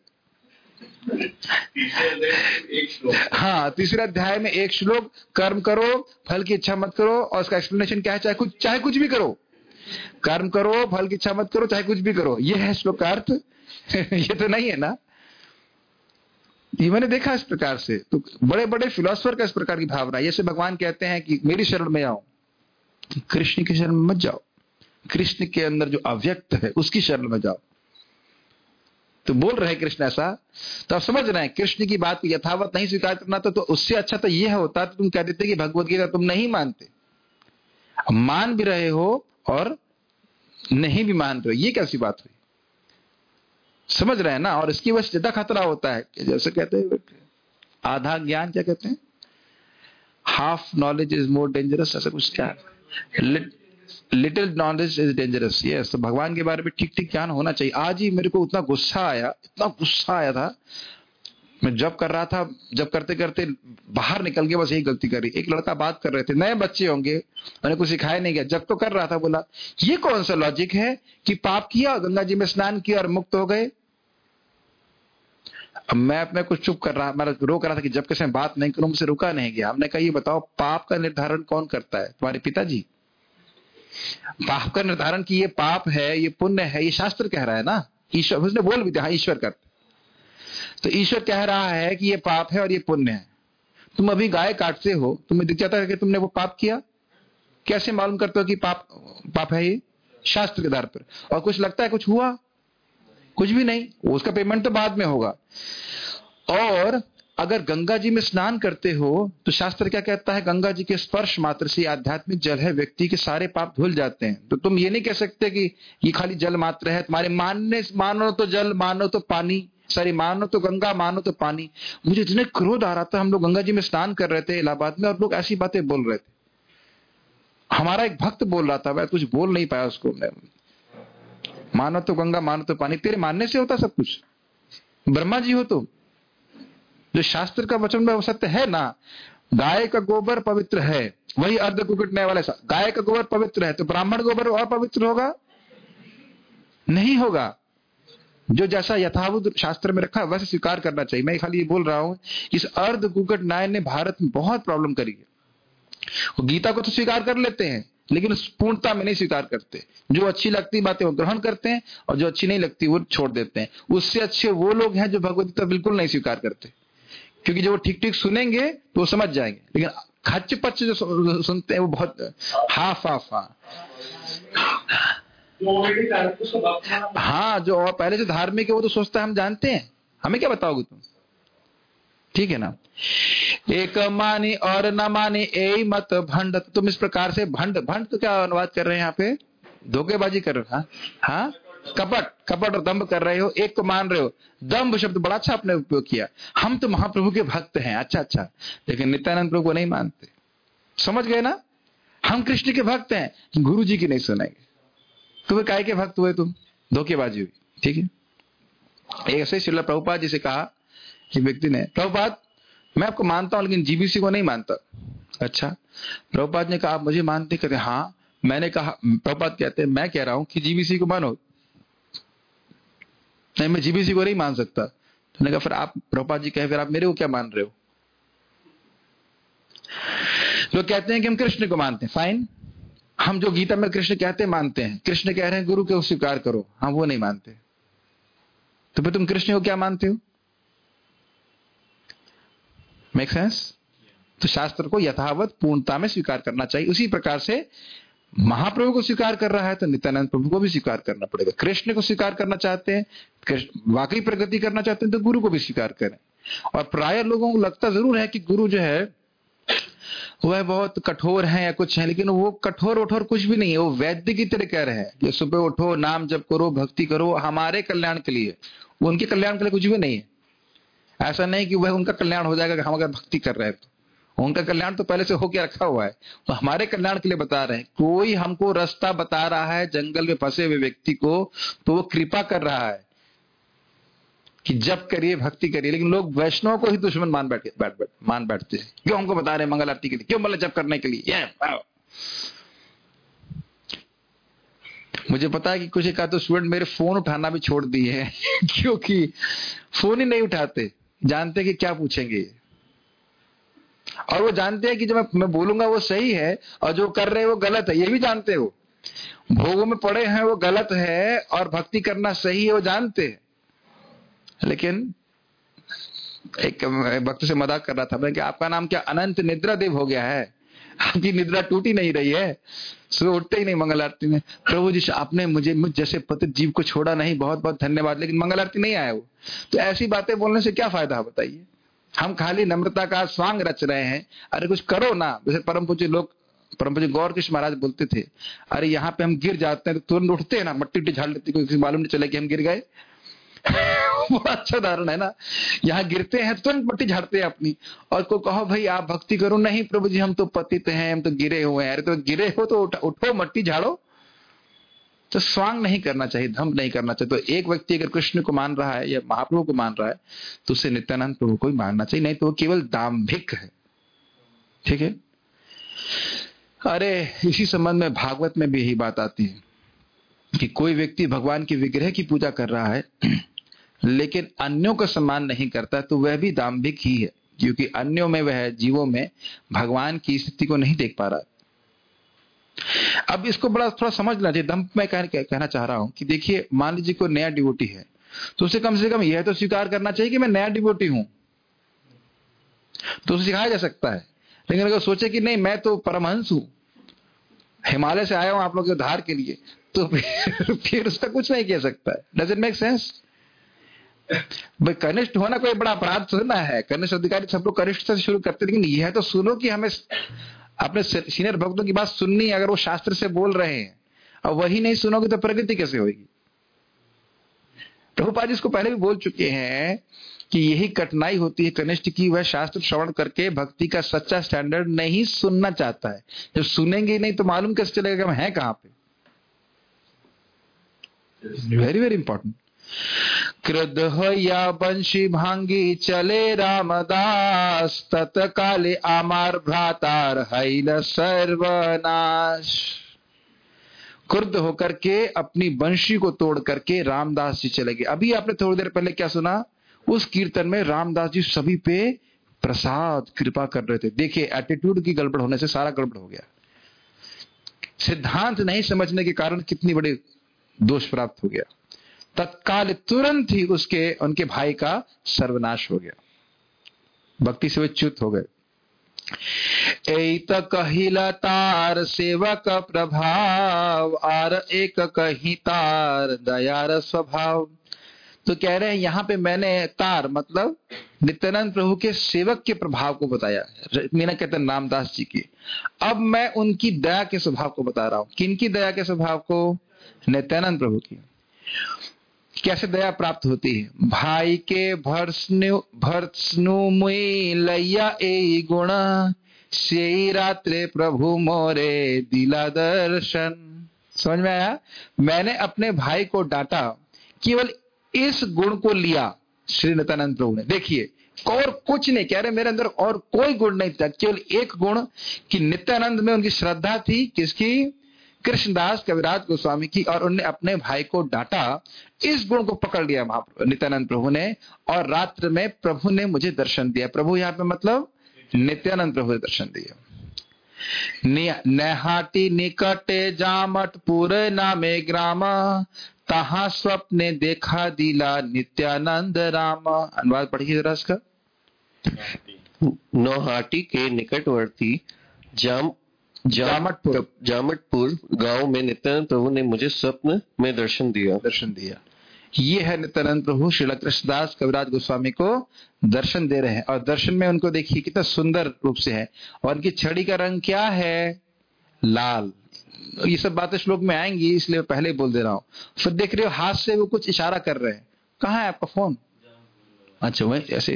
हाँ, तीसरे अध्याय में एक श्लोक, कर्म करो फल की इच्छा मत करो, और उसका एक्सप्लेनेशन क्या है, चाहे कुछ चाहे कुछ भी करो, कर्म करो फल की इच्छा मत करो, चाहे कुछ भी करो। ये है श्लोक का अर्थ। ये तो नहीं है ना? ये मैंने देखा इस प्रकार से। तो बड़े बड़े फिलोसफर का इस प्रकार की भावना, जैसे भगवान कहते हैं कि मेरी शरण में आओ, कृष्ण की शरण में मत जाओ, कृष्ण के अंदर जो अव्यक्त है उसकी शरण में जाओ। तो बोल रहे हैं कृष्ण ऐसा, तो आप समझ रहे हैं कृष्ण की बात को यथावत नहीं स्वीकार करना था, तो उससे अच्छा तो यह होता तो तुम कह देते कि भगवत गीता तुम नहीं मानते, मान भी रहे हो और नहीं भी मान रहे हो, ये कैसी बात हुई? समझ रहे हैं ना? और इसकी वजह से ज्यादा खतरा होता है कि जैसे कहते हैं आधा ज्ञान, क्या कहते हैं, half knowledge is more dangerous, ऐसा कुछ क्या, little knowledge is dangerous. Yes, तो भगवान के बारे में ठीक ठीक ज्ञान होना चाहिए। आज ही मेरे को इतना गुस्सा आया, इतना गुस्सा आया था, मैं जब कर रहा था, जब करते करते बाहर निकल के बस यही गलती करी। एक लड़का बात कर रहे थे, नए बच्चे होंगे, मैंने कुछ सिखाया नहीं गया, जब तो कर रहा था, बोला ये कौन सा लॉजिक है कि पाप किया, गंगा जी में स्नान किया और मुक्त हो गए। अब मैं अपने कुछ चुप कर रहा, मैं रोक रहा था कि जब कैसे मैं बात नहीं करूं, मुझसे रुका नहीं गया। हमने कहा ये बताओ पाप का निर्धारण कौन करता है? तुम्हारे पिताजी। पाप का निर्धारण कि ये पाप है, ये पुण्य है, ये शास्त्र कह रहा है ना। ईश्वर, उसने बोल भी दिया, हाँ ईश्वर करते, तो ईश्वर कह रहा है कि ये पाप है और ये पुण्य है। तुम अभी गाय काटते हो, तुम्हें दिख जाता है कि तुमने वो पाप किया? कैसे मालूम करते हो कि पाप पाप है? ये शास्त्र के आधार पर। और कुछ लगता है कुछ हुआ? कुछ भी नहीं, उसका पेमेंट तो बाद में होगा। और अगर गंगा जी में स्नान करते हो तो शास्त्र क्या कहता है? गंगा जी के स्पर्श मात्र से आध्यात्मिक जल है, व्यक्ति के सारे पाप धुल जाते हैं। तो तुम ये नहीं कह सकते कि ये खाली जल मात्र है, तुम्हारे मानने, मानो तो जल, मानो तो पानी, सॉरी मानो तो गंगा, मानो तो पानी। मुझे इतने क्रोध आ रहा था, हम लोग गंगा जी में स्नान कर रहे थे इलाहाबाद में, और लोग ऐसी बातें बोल रहे थे। हमारा एक भक्त बोल रहा था, मैं कुछ बोल नहीं पाया उसको, मानो तो गंगा, मानो तो पानी। तेरे मानने से होता सब कुछ? ब्रह्मा जी हो तो, जो शास्त्र का वचन में सत्य है ना, गाय का गोबर पवित्र है, वही अर्ध कुकटने वाला। गाय का गोबर पवित्र है तो ब्राह्मण गोबर और पवित्र होगा? नहीं होगा। जो जैसा यथावत शास्त्र में रखा है वैसे स्वीकार करना चाहिए। मैं खाली ये बोल रहा हूं, इस अर्ध कुकट नायन ने भारत में बहुत प्रॉब्लम करी है। वो गीता को तो स्वीकार कर लेते हैं लेकिन उस पूर्णता में नहीं स्वीकार करते। जो अच्छी लगती बातें वो ग्रहण करते हैं और जो अच्छी नहीं लगती वो छोड़ देते हैं। उससे अच्छे वो लोग हैं जो भगवत गीता बिल्कुल नहीं स्वीकार करते, क्योंकि जब वो ठीक ठीक सुनेंगे तो वो समझ जाएंगे। लेकिन खच्च पच्च जो सुनते हैं वो बहुत हाफ हाफ हाँ, जो और पहले से धार्मिक है वो तो सोचता है हम जानते हैं, हमें क्या बताओगे तुम? ठीक है ना? एक मानी और न मानी ए मत भंड। तुम इस प्रकार से भंड, भंड तो क्या अनुवाद कर रहे हैं यहाँ पे? धोखेबाजी कर रहे हो। हाँ हाँ, कपट, कपट और दंभ कर रहे हो। एक को मान रहे हो, दंभ शब्द बड़ा अच्छा आपने उपयोग किया। हम तो महाप्रभु के भक्त हैं, अच्छा अच्छा, लेकिन नित्यानंद प्रभु को नहीं मानते। समझ गए ना? हम कृष्ण के भक्त हैं, गुरु जी की नहीं सुनेंगे। तुम्हें काय के भक्त हुए तुम? धोखेबाजी हुई। ठीक है। ऐसे श्रील प्रभुपाद जी से कहा एक व्यक्ति ने, प्रभुपाद मैं आपको मानता हूं लेकिन जीबीसी को नहीं मानता। अच्छा। प्रभुपाद ने कहा आप मुझे मानते? कहते हाँ। मैंने कहा, प्रभुपाद कहते हैं मैं कह रहा हूं कि जीबीसी को मानो। नहीं, मैं जीबीसी को नहीं मान सकता। तो कहा फिर आप, प्रभुपाद जी कहे फिर आप मेरे को क्या मान रहे हो? लोग कहते हैं कि हम कृष्ण को मानते हैं। फाइन, हम जो गीता में कृष्ण कहते हैं मानते हैं। कृष्ण कह रहे हैं गुरु को स्वीकार करो, हम वो नहीं मानते। तो फिर तुम कृष्ण को क्या मानते हो? Make sense? तो शास्त्र को यथावत पूर्णता में स्वीकार करना चाहिए। उसी प्रकार से महाप्रभु को स्वीकार कर रहा है तो नित्यानंद प्रभु को भी स्वीकार करना पड़ेगा। कृष्ण को स्वीकार करना चाहते हैं, वाकई प्रगति करना चाहते हैं तो गुरु को भी स्वीकार करें। और प्राय लोगों को लगता जरूर है कि गुरु जो है वह बहुत कठोर है या कुछ है, लेकिन वो कठोर वठोर कुछ भी नहीं है। वो वैद्य की तरह कह रहे हैं कि सुबह उठो, नाम जप करो, भक्ति करो, हमारे कल्याण के लिए। वो उनके कल्याण के लिए कुछ भी नहीं है। ऐसा नहीं कि वह उनका कल्याण हो जाएगा कि हम अगर भक्ति कर रहे हैं तो। उनका कल्याण तो पहले से होके रखा हुआ है। तो हमारे कल्याण के लिए बता रहे हैं। कोई हमको रास्ता बता रहा है जंगल में फंसे हुए व्यक्ति को, तो वो कृपा कर रहा है कि जप करिए, भक्ति करिए। लेकिन लोग वैष्णव को ही दुश्मन मान बैठे बैठ बैठ मान बैठते हैं। क्यों हमको बता रहे हैं मंगल आरती के लिए, क्यों बोले जप करने के लिए? ये मुझे पता है कि कुछ एक तो स्टूडेंट मेरे फोन उठाना भी छोड़ दिए हैं क्योंकि फोन ही नहीं उठाते, जानते कि क्या पूछेंगे। और वो जानते हैं कि जो मैं, मैं बोलूंगा वो सही है और जो कर रहे हैं वो गलत है, ये भी जानते हो। भोगों में पड़े हैं वो गलत है और भक्ति करना सही है वो जानते हैं, लेकिन एक भक्त से मजाक कर रहा था मैं कि आपका नाम क्या अनंत निद्रा देव हो गया है, आपकी निद्रा टूटी नहीं रही है, सुबह उठते ही नहीं मंगल आरती में, प्रभु जी आपने मुझे मुझ जैसे पतित जीव को छोड़ा नहीं, बहुत बहुत धन्यवाद, लेकिन मंगल आरती नहीं आया वो। तो ऐसी बातें बोलने से क्या फायदा है बताइए? हम खाली नम्रता का स्वांग रच रहे हैं। अरे कुछ करो ना। जैसे परम पूज्य लोग, परम पूज्य गौर कृष्ण महाराज बोलते थे, अरे यहाँ पे हम गिर जाते हैं तो तुरंत उठते हैं ना, मट्टी उट्टी झाड़ लेते, कोई मालूम नहीं चले कि हम गिर गए। बड़ा अच्छा उदाहरण है ना, यहाँ गिरते हैं तुरंत मट्टी झाड़ते हैं अपनी, और को कहो भाई आप भक्ति करो, नहीं प्रभु जी हम तो पतित हैं, हम तो गिरे हुए हैं। अरे तो गिरे हो तो उठो, मट्टी झाड़ो। तो स्वांग नहीं करना चाहिए, धम्म नहीं करना चाहिए। तो एक व्यक्ति अगर कृष्ण को मान रहा है या महाप्रभु को मान रहा है तो उसे नित्यानंद प्रभु को ही मानना चाहिए, नहीं तो वो केवल दाम्भिक है। ठीक है। अरे इसी संबंध में भागवत में भी यही बात आती है कि कोई व्यक्ति भगवान के विग्रह की पूजा कर रहा है लेकिन अन्यों का सम्मान नहीं करता तो वह भी दाम्भिक ही है, क्योंकि अन्यों में, वह जीवों में भगवान की स्थिति को नहीं देख पा रहा। अब इसको बड़ा थोड़ा समझना चाहिए। दम मैं कह, कह, कहना चाह रहा हूं कि देखिए, मान लीजिए कोई नया डिवोटी है तो उसे कम से कम यह तो स्वीकार करना चाहिए कि मैं नया डिवोटी हूं, तो उसे सिखाया जा सकता है। लेकिन अगर सोचे कि नहीं मैं तो परमहंस हूं, हिमालय से आया हूं आप लोग के उद्धार के लिए, तो फिर, फिर उसका कुछ नहीं कह सकता है। Does it make sense? भाई कनिष्ठ होना कोई बड़ा अपराध तो ना है, कनिष्ठ अधिकारी सब लोग कनिष्ठ से शुरू करते, लेकिन यह तो सुनो कि हमें अपने सीनियर भक्तों की बात सुननी है। अगर वो शास्त्र से बोल रहे हैं और वही नहीं सुनोगे तो प्रगति कैसे होगी? प्रभुपाद जी इसको पहले भी बोल चुके हैं कि यही कठिनाई होती है कनिष्ठ की, वह शास्त्र श्रवण करके भक्ति का सच्चा स्टैंडर्ड नहीं सुनना चाहता है। जब सुनेंगे नहीं तो मालूम कैसे चलेगा कि हम हैं कहां पे। Very very important. क्रुद्ध या बंशी भांगी चले रामदास, तत्काले आमार भ्रातार हैल सर्वनाश। क्रुद्ध होकर के अपनी बंशी को तोड़ करके रामदास जी चले गए। अभी आपने थोड़ी देर पहले क्या सुना? उस कीर्तन में रामदास जी सभी पे प्रसाद कृपा कर रहे थे। देखिए, एटीट्यूड की गड़बड़ होने से सारा गड़बड़ हो गया। सिद्धांत नहीं समझने के कारण कितनी बड़ी दोष प्राप्त हो गया। तत्काल तुरंत ही उसके उनके भाई का सर्वनाश हो गया। भक्ति से वे च्युत हो गए। एत कहिला तार सेवक प्रभाव, आर एक कही तार दयार स्वभाव। तो कह रहे हैं यहां पे मैंने तार मतलब नित्यानंद प्रभु के सेवक के प्रभाव को बताया। मीना कहते हैं रामदास जी की। अब मैं उनकी दया के स्वभाव को बता रहा हूं। किनकी दया के स्वभाव को? नित्यानंद प्रभु की। कैसे दया प्राप्त होती है? भाई के भर्सनु भर्सनु मुई लैया ए गुण, से रात्रे प्रभु मोरे दिला दर्शन। समझ में आया? मैंने अपने भाई को डांटा, केवल इस गुण को लिया श्री नित्यानंद प्रभु ने। देखिए, और कुछ नहीं कह रहे, मेरे अंदर और कोई गुण नहीं था, केवल एक गुण कि नित्यानंद में उनकी श्रद्धा थी। किसकी? कृष्णदास कविराज गोस्वामी की। और उन्होंने अपने भाई को डांटा, इस गुण को पकड़ लिया महाप्रभु नित्यानंद प्रभु ने, और रात्र में प्रभु ने मुझे दर्शन दिया। प्रभु यहाँ पे मतलब नित्यानंद प्रभु ने दर्शन दिया। नेहाटी निकटे जामटपुर नामे ग्राम, तहा स्वप्ने देखा दिला नित्यानंद राम। अनुवाद पढ़िए जरा इसका। नौहाटी के निकटवर्ती जाम जामटपुर जामटपुर गांव में नित्यानंद प्रभु ने मुझे स्वप्न में दर्शन दिया दर्शन दिया ये है नित्यानंद प्रभु श्रील कृष्णदास कविराज गोस्वामी को दर्शन दे रहे हैं। और दर्शन में उनको देखिए कितना सुंदर रूप से है। और उनकी छड़ी का रंग क्या है? लाल। ये सब बातें श्लोक में आएंगी, इसलिए पहले ही बोल दे रहा हूं। फिर देख रहे हो हाथ से वो कुछ इशारा कर रहे हैं। कहाँ है आपका फोन? अच्छा, वही ऐसे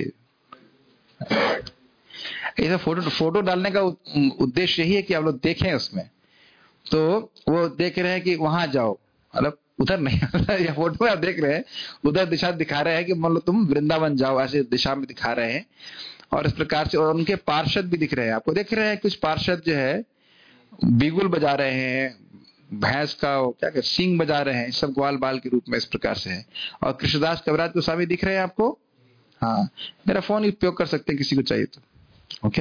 ऐसा फोटो फोटो डालने का उद्देश्य यही है कि आप लोग देखें उसमें। तो वो देख रहे हैं कि वहां जाओ, मतलब उधर नहीं या फोटो में आप देख रहे हैं उधर दिशा दिखा रहे हैं कि मान लो तुम वृंदावन जाओ, ऐसे दिशा में दिखा रहे हैं। और इस प्रकार से, और उनके पार्षद भी दिख रहे हैं आपको। देख रहे हैं कुछ पार्षद जो है बिगुल बजा रहे हैं, भैंस का क्या क्या सींग बजा रहे हैं, सब ग्वाल बाल के रूप में इस प्रकार से है। और कृष्णदास कविराज गोस्वामी दिख रहे हैं आपको। हाँ, मेरा फोन उपयोग कर सकते हैं किसी को चाहिए तो। ओके,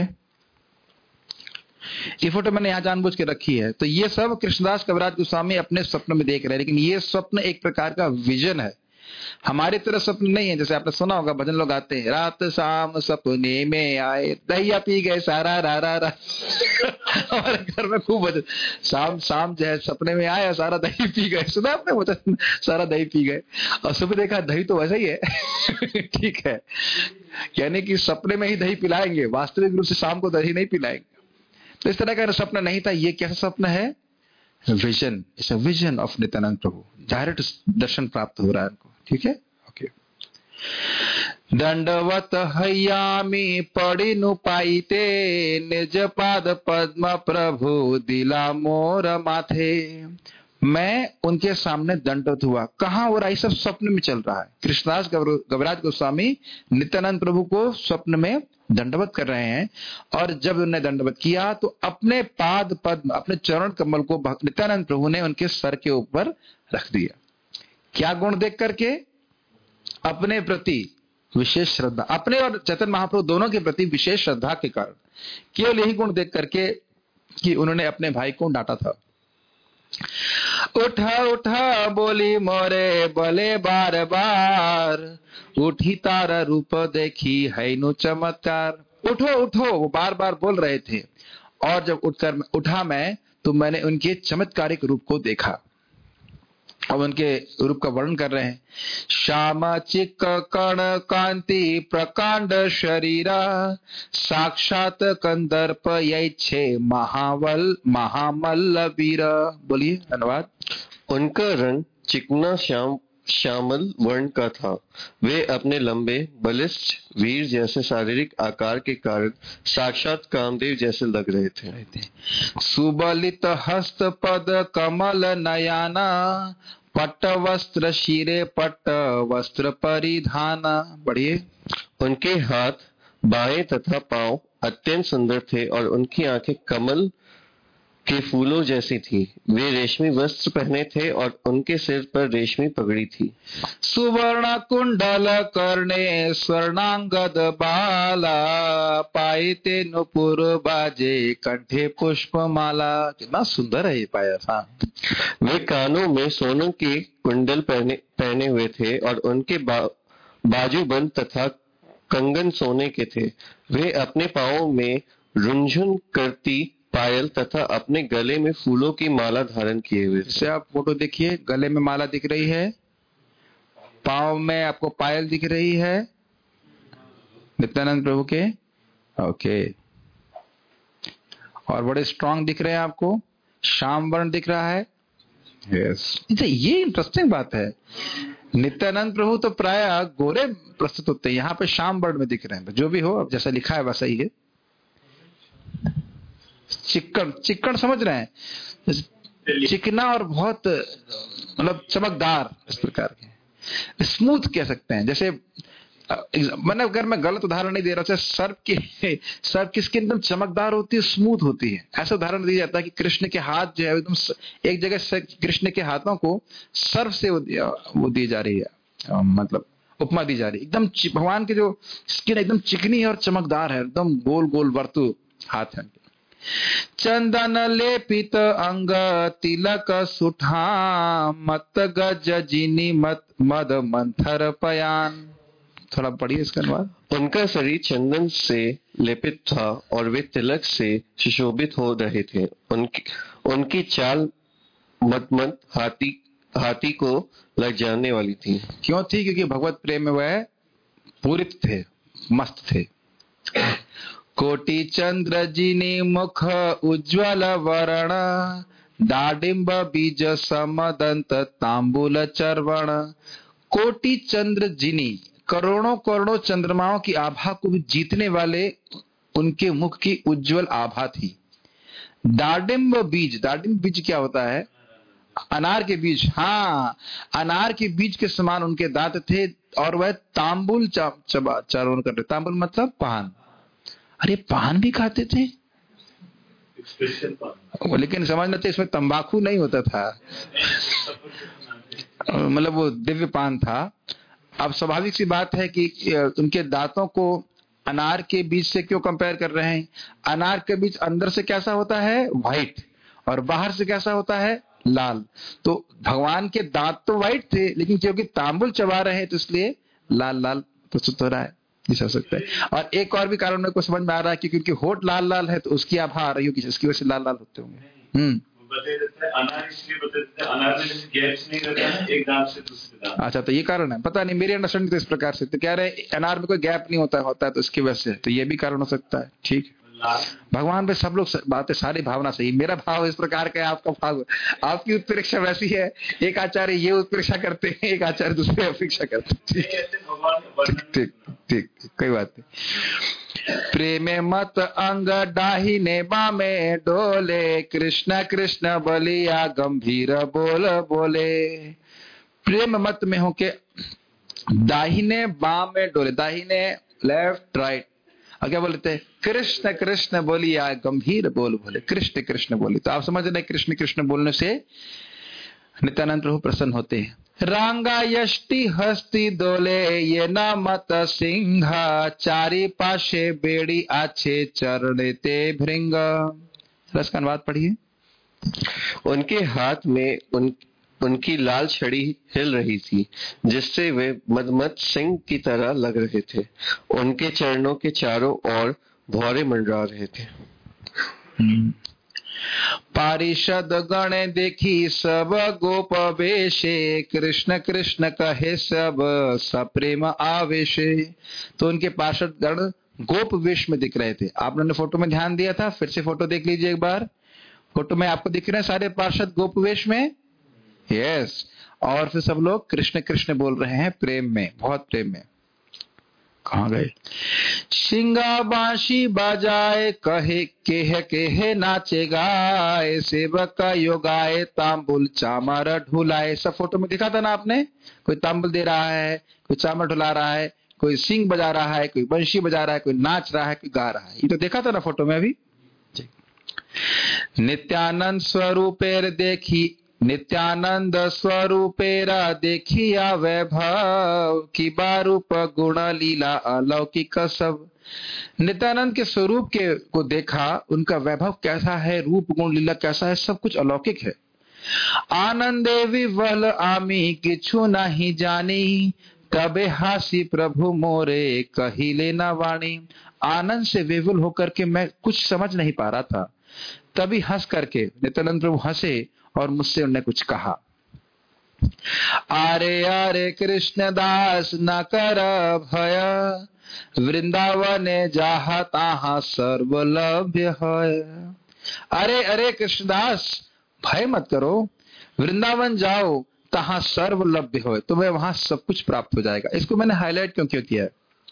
ये फोटो मैंने यहाँ जानबूझ के रखी है। तो ये सब कृष्णदास कविराज गोस्वामी अपने स्वप्न में देख रहे हैं, लेकिन ये स्वप्न एक प्रकार का विजन है। हमारी तरह सपने नहीं है। जैसे आपने सुना होगा भजन लोग आते हैं, रात शाम सपने में आए दहिया पी गए सारा रा रा रा। हमारे घर में खूब भजन, शाम शाम जो है सपने में आया सारा दही पी गए। सुना आपने भजन, सारा दही पी गए, और सुबह देखा दही तो वैसा ही है। ठीक है, यानी कि सपने में ही दही पिलाएंगे, वास्तविक रूप से शाम को दही नहीं पिलाएंगे। तो इस तरह का सपना नहीं था। ये कैसा सपना है? Vision, it's a vision of Nityananda Prabhu. Direct दर्शन प्राप्त हो रहा है उनको। ठीक है, ओके। दंडवत हयामी पड़िनु पाइते, निज पाद पद्म प्रभु दिला मोर माथे। मैं उनके सामने दंडवत हुआ। कहाँ हो रहा है? सब स्वप्न में चल रहा है। कृष्णदास गविराज गोस्वामी नित्यानंद प्रभु को स्वप्न में दंडवत कर रहे हैं, और जब उन्होंने दंडवत किया तो अपने पाद पद्म, अपने चरण कमल को नित्यानंद प्रभु ने उनके सर के ऊपर रख दिया। क्या गुण देख करके? अपने प्रति विशेष श्रद्धा, अपने और चैतन्य महाप्रभु दोनों के प्रति विशेष श्रद्धा के कारण, केवल यही गुण देख करके कि उन्होंने अपने भाई को डांटा था। उठा उठा बोली मोरे बोले बार बार, उठी तारा रूप देखी है नु चमत्कार। उठो उठो, वो बार बार बोल रहे थे, और जब उठकर उठा मैं तो मैंने उनके चमत्कारिक रूप को देखा। अब उनके रूप का वर्णन कर रहे हैं। श्याम चिक कण कांति प्रकांड शरीरा, साक्षात कंदर्प यैछे महावल महामल्ल वीर। बोलिए अनुवाद। उनका रंग चिकना श्याम श्यामल वर्ण का था। वे अपने लंबे बलिष्ठ वीर जैसे शारीरिक आकार के कारण साक्षात कामदेव जैसे लग रहे थे। सुबलित हस्त पद कमल नयाना, पट्ट वस्त्र शिरे पट्ट वस्त्र परिधाना। बढ़िए। उनके हाथ, बाहें तथा पांव अत्यंत सुंदर थे, और उनकी आंखें कमल के फूलों जैसी थी। वे रेशमी वस्त्र पहने थे, और उनके सिर पर रेशमी पगड़ी थी। सुवर्ण कुंडल कर्णे स्वर्णांगद बाला, पायते नुपुर बाजे कंठे पुष्प माला। कितना सुंदर है ये पाया। हाँ। वे कानों में सोने के कुंडल पहने पहने हुए थे, और उनके बा, बाजूबंद तथा कंगन सोने के थे। वे अपने पांवों में रुंझुन करती पायल तथा अपने गले में फूलों की माला धारण किए हुए थे। आप फोटो देखिए, गले में माला दिख रही है, पांव में आपको पायल दिख रही है नित्यानंद प्रभु के। ओके। और बड़े स्ट्रांग दिख रहे हैं आपको, श्याम वर्ण दिख रहा है। यस, ये इंटरेस्टिंग बात है। नित्यानंद प्रभु तो प्राय गोरे प्रस्तुत होते हैं, यहाँ पे श्याम वर्ण में दिख रहे हैं। जो भी हो, अब जैसा लिखा है वैसा ही है। चिक्कन, चिक्कन समझ रहे हैं? चिकना और बहुत मतलब चमकदार, इस प्रकार के, स्मूथ कह सकते हैं। जैसे मैंने, अगर मैं गलत उदाहरण नहीं दे रहा हूं, सर्प की सर्प की स्किन एकदम चमकदार होती है, स्मूथ होती है। ऐसा उदाहरण दिया जाता है कि कृष्ण के हाथ जो है एकदम, एक जगह से कृष्ण के हाथों को सर्प से वो दी जा रही है, मतलब उपमा दी जा रही है। एकदम भगवान की जो स्किन एकदम चिकनी है और चमकदार है, एकदम गोल गोल वर्तु हाथ है। चंदन लेपित अंग तिलक सुठा, मत गज जिनी मत मद मंथर पयान। थोड़ा पढ़िए इसका अनुवाद। उनका शरीर चंदन से लेपित था, और वे तिलक से सुशोभित हो रहे थे। उनकी उनकी चाल मतमत हाथी हाथी को लग जाने वाली थी। क्यों थी? क्योंकि भगवत प्रेम में वह पूरित थे, मस्त थे। कोटि चंद्र जिनी मुख उज्ज्वल वरण, दाडिम्ब बीज समदंत तांबूल चर्वण। कोटि चंद्र जिनी, करोड़ों करोड़ों चंद्रमाओं की आभा को भी जीतने वाले उनके मुख की उज्जवल आभा थी। दाडिम्ब बीज, दाडिम्ब बीज क्या होता है? अनार के बीज। हाँ, अनार के बीज के समान उनके दांत थे, और वह तांबुल चर्वण करते। तांबुल मतलब पान। अरे पान भी खाते थे, लेकिन समझना चाहिए इसमें तंबाकू नहीं होता था, मतलब वो दिव्य पान था। अब स्वाभाविक सी बात है कि उनके दांतों को अनार के बीज से क्यों कंपेयर कर रहे हैं? अनार के बीज अंदर से कैसा होता है? व्हाइट, और बाहर से कैसा होता है? लाल। तो भगवान के दांत तो व्हाइट थे, लेकिन क्योंकि तांबुल चबा रहे हैं तो इसलिए लाल लाल प्रस्तुत हो रहा है, ऐसा हो सकता है। और एक और भी कारण मेरे को समझ में आ रहा है कि क्योंकि होठ लाल लाल है तो उसकी आभा आ रही होगी, जिसकी वजह से लाल लाल होते होंगे। हम्म बताया जाता है अनार इसलिए बताया जाता है, अनार में जैसे गैप्स नहीं रहता है एक दांत से दूसरे दांत। अच्छा, तो ये कारण है, पता नहीं, मेरी अंडरस्टैंडिंग तो इस प्रकार से तो कह रहे हैं अनार में कोई गैप नहीं होता होता है तो इसकी वजह से, तो ये भी कारण हो सकता है। ठीक है, भगवान पे सब लोग बातें सारी भावना सही। मेरा भाव इस प्रकार का है, आपका भाव, आपकी उत्प्रेक्षा वैसी है, एक आचार्य ये उत्प्रेक्षा करते हैं, एक आचार्य दूसरे अपेक्षा करते हैं। ठीक ठीक ठीक, कोई बात नहीं। प्रेमे मत अंग डाहिने बामे डोले, कृष्ण कृष्ण बलिया गंभीर बोल बोले। प्रेम मत में हो के दाहिने बाम में डोले, दाहिने लेफ्ट राइट, और क्या बोलते हैं, कृष्ण कृष्ण बोलिया गंभीर बोल बोले, कृष्ण कृष्ण बोली। तो आप समझ रहे कृष्ण कृष्ण बोलने से नित्यानंद प्रभु प्रसन्न होते हैं। रांगा यष्टि हस्ती दोले ये न मत सिंह, चारी पाशे बेड़ी आछे चरणे ते भृंग। रस का अनुवाद पढ़िए। उनके हाथ में उन उनकी लाल छड़ी हिल रही थी, जिससे वे मदमत सिंह की तरह लग रहे थे। उनके चरणों के चारों ओर भौरे मंडरा रहे थे। पारिषद गण देखी सब गोप वेशे, कृष्ण कृष्ण कहे सब सप्रेम आवेशे। तो उनके पार्षद गण गोप वेश में दिख रहे थे। आपने फोटो में ध्यान दिया था, फिर से फोटो देख लीजिए एक बार। फोटो में आपको दिख रहे हैं सारे पार्षद गोप वेश में, यस yes. और फिर सब लोग कृष्ण कृष्ण बोल रहे हैं, प्रेम में, बहुत प्रेम में। कहाँ गए? सिंगा बांशी बजाए कहे केह केह नाचे गाए, सेवक योगाए तांबुल चामर ढुलाए। सब फोटो में दिखा था ना आपने, कोई तांबुल दे रहा है, कोई चामर ढुला रहा है, कोई सिंग बजा रहा है, कोई बंशी बजा रहा है, कोई नाच रहा है, कोई गा रहा है। ये तो देखा था ना फोटो में अभी। नित्यानंद स्वरूपेर देखी, नित्यानंद स्वरूपेरा देखिया वैभव, की बारूप गुण लीला अलौकिक सब। नित्यानंद के स्वरूप के को देखा, उनका वैभव कैसा है, रूप गुण लीला कैसा है, सब कुछ अलौकिक है। आनंदे विवल आमी किछु नहीं जानी, तबे हासी प्रभु मोरे कहिले न वाणी। आनंद से विवल होकर के मैं कुछ समझ नहीं पा रहा था, तभी हंस करके नित्यानंद प्रभु हंसे और मुझसे उन्होंने कुछ कहा। आरे आरे कृष्ण दास न कर भय, वृंदावन जहाँ तहाँ सर्वलभ्य है। अरे अरे कृष्णदास, भय मत करो, वृंदावन जाओ, तहाँ सर्वलभ्य हो, तुम्हें वहां सब कुछ प्राप्त हो जाएगा। इसको मैंने हाईलाइट क्यों क्यों किया है,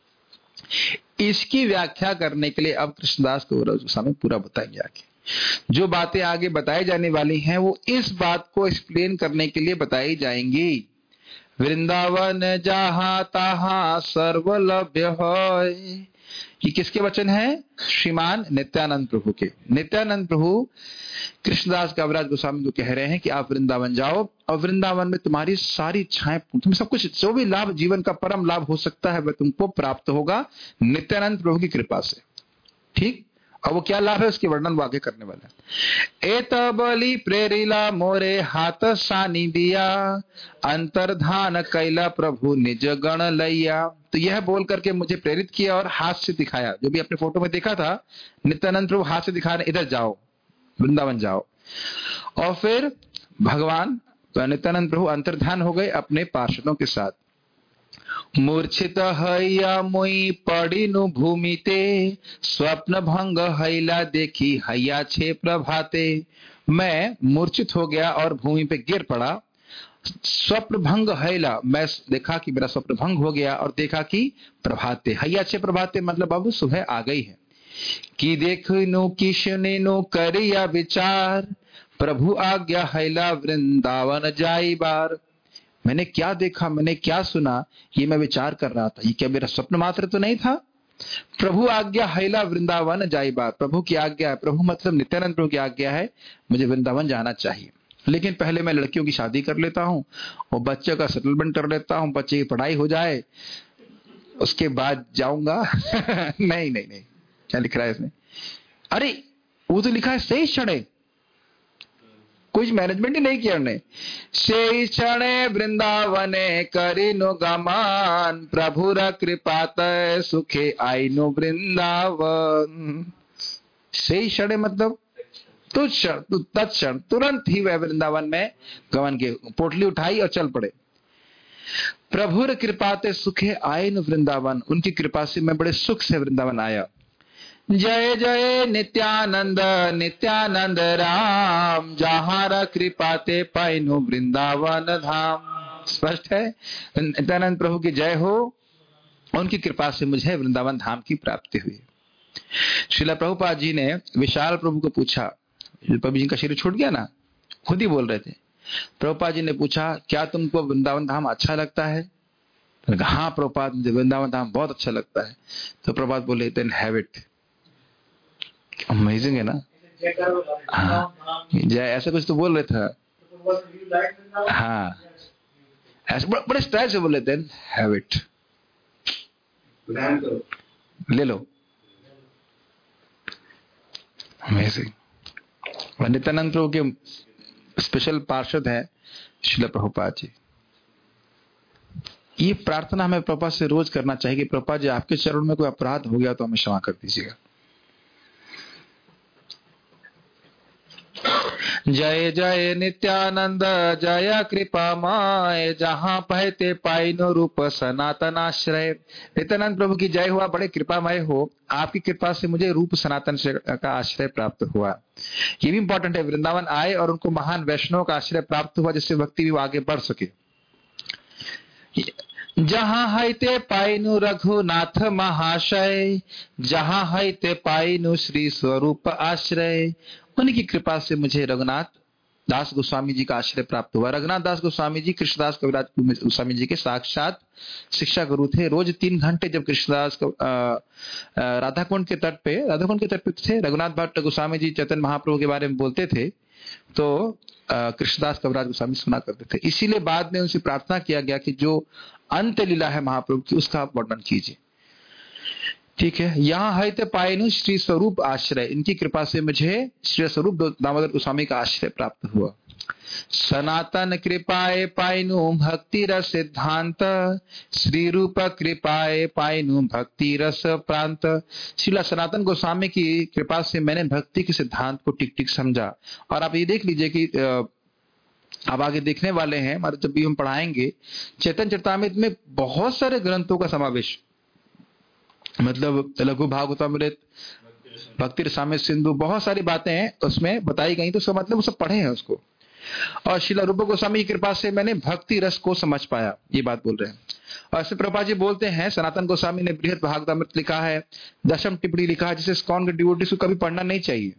इसकी व्याख्या करने के लिए अब कृष्णदास को सामने पूरा बताएंगे। आगे जो बातें आगे बताई जाने वाली हैं वो इस बात को एक्सप्लेन करने के लिए बताई जाएंगी। वृंदावन जहाँ तहाँ सर्वलभ्य होय, ये किसके वचन है? श्रीमान नित्यानंद प्रभु के। नित्यानंद प्रभु कृष्णदास कविराज गोस्वामी को कह रहे हैं कि आप वृंदावन जाओ और वृंदावन में तुम्हारी सारी इच्छाएं, तुम्हें सब कुछ, जो भी लाभ जीवन का परम लाभ हो सकता है वह तुमको प्राप्त होगा नित्यानंद प्रभु की कृपा से। ठीक, और वो क्या लाभ है उसके वर्णन वो आगे करने वाले हैं। एत बलि प्रेरिला मोरे हाथ सानी दिया, अंतर्धान कैला प्रभु निज गण लैया। तो यह बोल करके मुझे प्रेरित किया और हाथ से दिखाया, जो भी अपने फोटो में देखा था नित्यानंद प्रभु हाथ से दिखा रहे, इधर जाओ, वृंदावन जाओ। और फिर भगवान नित्यानंद प्रभु अंतर्धान हो गए अपने पार्षदों के साथ। मूर्छित हैया मुई पड़िनु भूमिते, स्वप्न भंग हैला देखी हैया छे प्रभाते। मैं मूर्छित हो गया और भूमि पे गिर पड़ा। स्वप्न भंग हैला, मैं देखा कि मेरा स्वप्न भंग हो गया और देखा कि प्रभाते, हैया छे प्रभाते मतलब अब सुबह आ गई है। कि देखनु किशनेनु करिया विचार, प्रभु आज्ञा हैला वृंदावन जाई बार। मैंने क्या देखा, मैंने क्या सुना, ये मैं विचार कर रहा था, ये क्या मेरा स्वप्न मात्र तो नहीं था। प्रभु आज्ञा हैला वृंदावन जाई बार, प्रभु की आज्ञा है, प्रभु मतलब नित्यानंद प्रभु की आज्ञा है, मुझे वृंदावन जाना चाहिए। लेकिन पहले मैं लड़कियों की शादी कर लेता हूँ और बच्चे का सेटलमेंट कर लेता हूँ, बच्चे की पढ़ाई हो जाए, उसके बाद जाऊंगा। नहीं नहीं नहीं, क्या लिख रहा है इसमें? अरे वो तो लिखा है शेष क्षण, कुछ मैनेजमेंट ही नहीं किया उन्होंने। से क्षणे वृंदावने करिनो गमान, प्रभुर कृपात सुखे आइनो वृंदावन। से क्षणे मतलब तुझ क्षण, तत्क्षण, तुरंत ही वह वृंदावन में गमन के पोटली उठाई और चल पड़े। प्रभुर कृपाते सुखे आइनो वृंदावन, उनकी कृपा से मैं बड़े सुख से वृंदावन आया। जय जय नित्यानंद नित्यानंद राम, जहारा कृपाते पाइनो वृंदावन धाम। स्पष्ट है, नित्यानंद प्रभु की जय हो, उनकी कृपा से मुझे वृंदावन धाम की प्राप्ति हुई। श्रील प्रभुपाद जी ने विशाल प्रभु को पूछा, प्रभु जी का शरीर छूट गया ना, खुद ही बोल रहे थे। प्रभुपाद जी ने पूछा, क्या तुमको वृंदावन धाम अच्छा लगता है? हाँ प्रभुपाद, मुझे वृंदावन धाम बहुत अच्छा लगता है। तो प्रभुपाद बोले, देन हैव इट। अमेजिंग है ना। हाँ, जय ऐसा कुछ तो बोल रहे थे। हाँ, ऐसे बड़े स्टाइल से बोले, देन हैव इट, ले लो। अमेजिंग। नित्यानंद प्रभु के स्पेशल पार्षद है श्रील प्रभुपाद जी। ये प्रार्थना हमें प्रभुपाद से रोज करना चाहिए कि प्रभुपाद जी, आपके चरण में कोई अपराध हो गया तो हमें क्षमा कर दीजिएगा। जय जय नित्यानंद जय कृपा माय, जहां पहते पाइनो रूप सनातन आश्रय। नित्यानंद प्रभु की जय हुआ, बड़े कृपामय हो, आपकी कृपा से मुझे रूप सनातन का आश्रय प्राप्त हुआ। ये भी इंपॉर्टेंट है, वृंदावन आए और उनको महान वैष्णव का आश्रय प्राप्त हुआ, जिससे भक्ति भी आगे बढ़ सके। जहां हैते पाइनु रघुनाथ महाशय, जहां हैते पाइनु श्री स्वरूप आश्रय, उनकी कृपा से मुझे रघुनाथ दास गोस्वामी जी का आश्रय प्राप्त हुआ। रघुनाथ दास गोस्वामी जी कृष्णदास कविराज गोस्वामी जी के साक्षात शिक्षा गुरु थे। रोज तीन घंटे जब कृष्णदास राधा कुंड के तट पे राधा कुंड के तट पे थे, रघुनाथ भट्ट गोस्वामी जी चैतन्य महाप्रभु के बारे में बोलते थे, तो कृष्णदास कविराज गोस्वामी सुना करते थे। इसीलिए बाद में उनसे प्रार्थना किया गया कि जो अंत लीला है महाप्रभु की, उसका वर्णन कीजिए। ठीक है, यहाँ है तो पाइनु श्री स्वरूप आश्रय, इनकी कृपा से मुझे श्री स्वरूप दामोदर गोस्वामी का आश्रय प्राप्त हुआ। सनातन कृपाए पाइनु भक्ति रस सिद्धांत, श्री रूप कृपाए पाइनु भक्ति रस प्रांत। श्रीला सनातन गोस्वामी की कृपा से मैंने भक्ति के सिद्धांत को टिक टिक समझा। और आप ये देख लीजिए कि अब आगे देखने वाले हैं, हमारे जब भी हम पढ़ाएंगे, चैतन्य चरितामृत में बहुत सारे ग्रंथों का समावेश, मतलब लघु भागवतामृत, भक्ति रसामृत सिंधु, बहुत सारी बातें हैं उसमें बताई गई, तो उसका मतलब वो सब पढ़े हैं उसको। और श्रील रूप गोस्वामी की कृपा से मैंने भक्ति रस को समझ पाया, ये बात बोल रहे हैं। और ऐसे प्रभुपाद जी बोलते हैं, सनातन गोस्वामी ने बृहद भागवतामृत लिखा है, दशम टिप्पणी लिखा है, जिसे इस्कॉन के डिवोटीज को कभी पढ़ना नहीं चाहिए।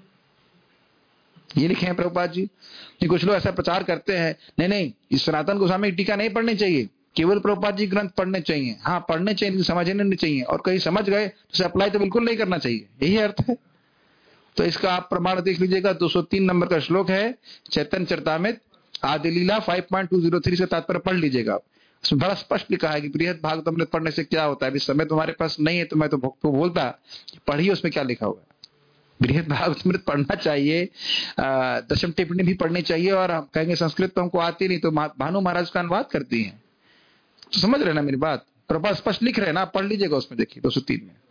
ये लिखे हैं प्रभुपाद जी। कुछ लोग ऐसा प्रचार करते हैं, नहीं नहीं इस सनातन गोस्वामी की टीका नहीं पढ़नी चाहिए, केवल प्रभुपाद जी ग्रंथ पढ़ने चाहिए। हाँ पढ़ने चाहिए, लेकिन समझने नहीं चाहिए, और कहीं समझ गए तो अप्लाई तो बिल्कुल नहीं करना चाहिए, यही अर्थ है। तो इसका आप प्रमाण देख लीजिएगा, दो सौ तीन नंबर का श्लोक है चैतन्य चरितामृत आदि लीला पाँच पॉइंट दो सौ तीन से तात्पर्य पढ़ लीजिएगा। उसमें बड़ा स्पष्ट लिखा है कि बृहद भागवतामृत पढ़ने से क्या होता है। अभी समय तुम्हारे पास नहीं है तो मैं तो भक्त को बोलता पढ़िए, उसमें क्या लिखा हुआ है। बृहद भागवतामृत पढ़ना चाहिए, दशम टिप्पणी भी पढ़नी चाहिए। और हम कहेंगे संस्कृत तो हमको आती नहीं, तो भानु महाराज का अनुवाद करती हैं, तो समझ रहे ना मेरी बात। प्रभा स्पष्ट लिख रहे ना, आप पढ़ लीजिएगा उसमें, देखिए दो सौ तीन में।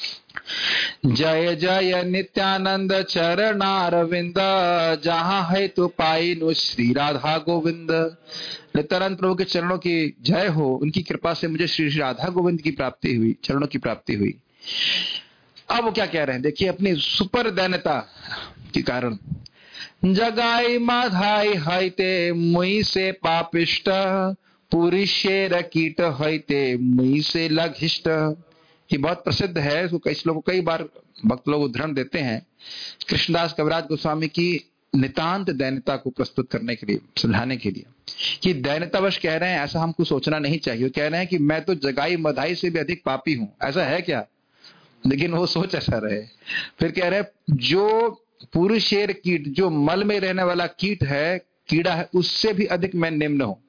जय जय नित्यानंद चरणारविंद, जहां है तो पाइनु श्री राधा गोविंद। नित्यानंद प्रभु के चरणों की जय हो, उनकी कृपा से मुझे श्री राधा गोविंद की प्राप्ति हुई, चरणों की प्राप्ति हुई। अब वो क्या कह रहे हैं, देखिए अपनी सुपर दैन्यता के कारण। जगाई माधाई हैते मुई से पापिष्ट, पुरुषेर कीट हैते मुई से लघिष्ट। ये बहुत प्रसिद्ध है, इसको कई लोगों कई बार भक्त लोग उदाहरण देते हैं कृष्णदास कविराज गोस्वामी की नितांत दैन्यता को प्रस्तुत करने के लिए, समझाने के लिए कि दैन्यतावश कह रहे हैं, ऐसा हमको सोचना नहीं चाहिए। कह रहे हैं कि मैं तो जगाई मधाई से भी अधिक पापी हूं, ऐसा है क्या? लेकिन वो सोच ऐसा रहे। फिर कह रहे हैं जो पुरुषेर कीट, जो मल में रहने वाला कीट है, कीड़ा है, उससे भी अधिक मैं निम्न हूं।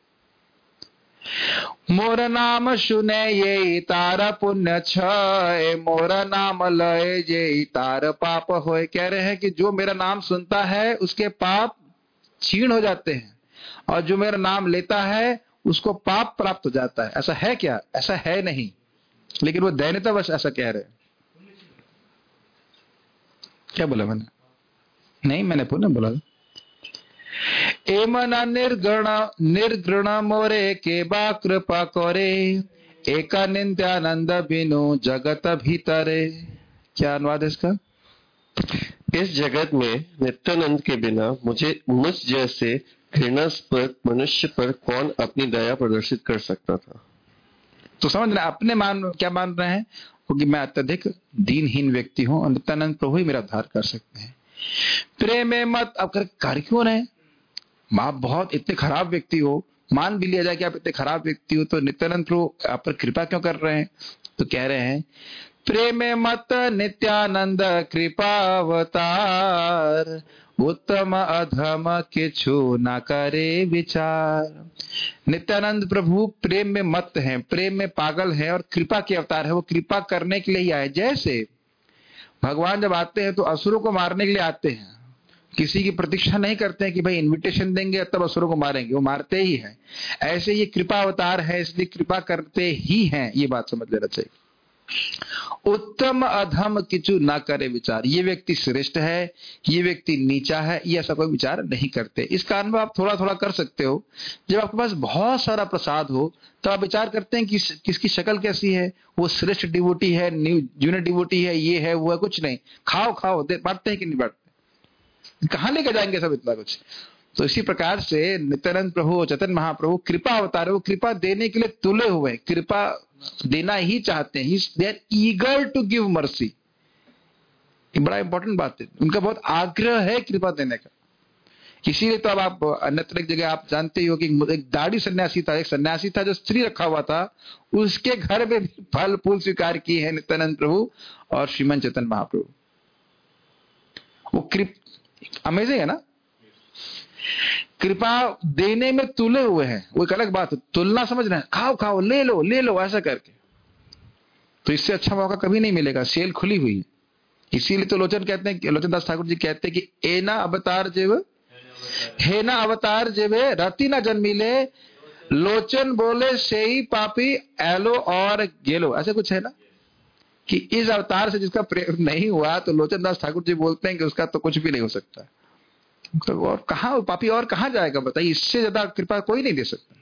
मोर नाम सुने ये तार पुण्य छय, मोर नाम लय जे तार पाप होय। कह रहे हैं कि जो मेरा नाम सुनता है उसके पाप क्षीण हो जाते हैं, और जो मेरा नाम लेता है उसको पाप प्राप्त हो जाता है। ऐसा है क्या? ऐसा है नहीं, लेकिन वो दैन्यतावश ऐसा कह रहे हैं। क्या बोला मैंने? नहीं, मैंने पुनः बोला एमना निर्गण निर्गृण मोरे के बा कृपा करे, एका नित्यानंद बिनु जगत भीतरे। क्या अनुवाद है इसका? इस जगत में नित्यानंद के बिना मुझे मुझ जैसे घृणास्पद मनुष्य पर कौन अपनी दया प्रदर्शित कर सकता था। तो समझ रहे अपने मान क्या मान रहे हैं? क्योंकि मैं अत्यधिक दीनहीन व्यक्ति हूं और नित्यानंद प्रभु ही मेरा उद्धार कर सकते हैं। प्रेम में मत अब कर, कर क्यों रहे? आप बहुत इतने खराब व्यक्ति हो, मान भी लिया जाए कि आप इतने खराब व्यक्ति हो, तो नित्यानंद प्रभु आप पर कृपा क्यों कर रहे हैं? तो कह रहे हैं प्रेम मत नित्यानंद कृपावतार, उत्तम अधम किछु न करे विचार। नित्यानंद प्रभु प्रेम में मत हैं, प्रेम में पागल है और कृपा के अवतार है। वो कृपा करने के लिए ही आए। जैसे भगवान जब आते हैं तो असुरों को मारने के लिए आते हैं, किसी की प्रतीक्षा नहीं करते हैं कि भाई इनविटेशन देंगे तब असुरों को मारेंगे, वो मारते ही हैं। ऐसे ये कृपा अवतार है, इसलिए कृपा करते ही हैं। ये बात समझ लेना चाहिए। उत्तम अधम किचु ना करे विचार, ये व्यक्ति श्रेष्ठ है, ये व्यक्ति नीचा है, ये ऐसा कोई विचार नहीं करते। इस कारण में आप थोड़ा थोड़ा कर सकते हो। जब आपके पास बहुत सारा प्रसाद हो तो आप विचार करते हैं कि किसकी शक्ल कैसी है, वो श्रेष्ठ डिवोटी है, न्यू जूनियर डिवोटी है, ये है वो है। कुछ नहीं, खाओ खाओ, बांटते हैं कि नहीं बांटते? कहां लेकर जाएंगे सब इतना कुछ? तो इसी प्रकार से नित्यानंद प्रभु चैतन्य महाप्रभु कृपा अवतार है। वो कृपा देने के लिए तुले हुए हैं, कृपा देना ही चाहते हैं। They are eager to give mercy. बड़ा इंपॉर्टेंट बात है, उनका बहुत आग्रह है कृपा देने का। इसीलिए तो अब आप अन्यत्र एक जगह आप जानते ही हो कि एक दाढ़ी सन्यासी था, एक सन्यासी था जो स्त्री रखा हुआ था, उसके घर में भी फल फूल स्वीकार किए हैं नित्यानंद प्रभु और श्रीमन चैतन्य महाप्रभु। वो कृप अमेजिंग है ना। कृपा देने में तुले हुए हैं, वो एक अलग बात है। तुलना समझ रहे हैं, खाओ खाओ, ले लो ले लो, ऐसा करके। तो इससे अच्छा मौका कभी नहीं मिलेगा। सेल खुली हुई है। इसीलिए तो लोचन कहते हैं, लोचन दास ठाकुर जी कहते हैं कि एना अवतार जेव हे ना अवतार जेवे रति ना जन्मिले, लोचन बोले से ही पापी एलो और गेलो। ऐसे कुछ है ना कि इस अवतार से जिसका प्रेम नहीं हुआ, तो लोचन दास ठाकुर जी बोलते हैं कि उसका तो कुछ भी नहीं हो सकता। तो और कहां पापी और कहां जाएगा बताइए? इससे ज्यादा कृपा कोई नहीं दे सकता।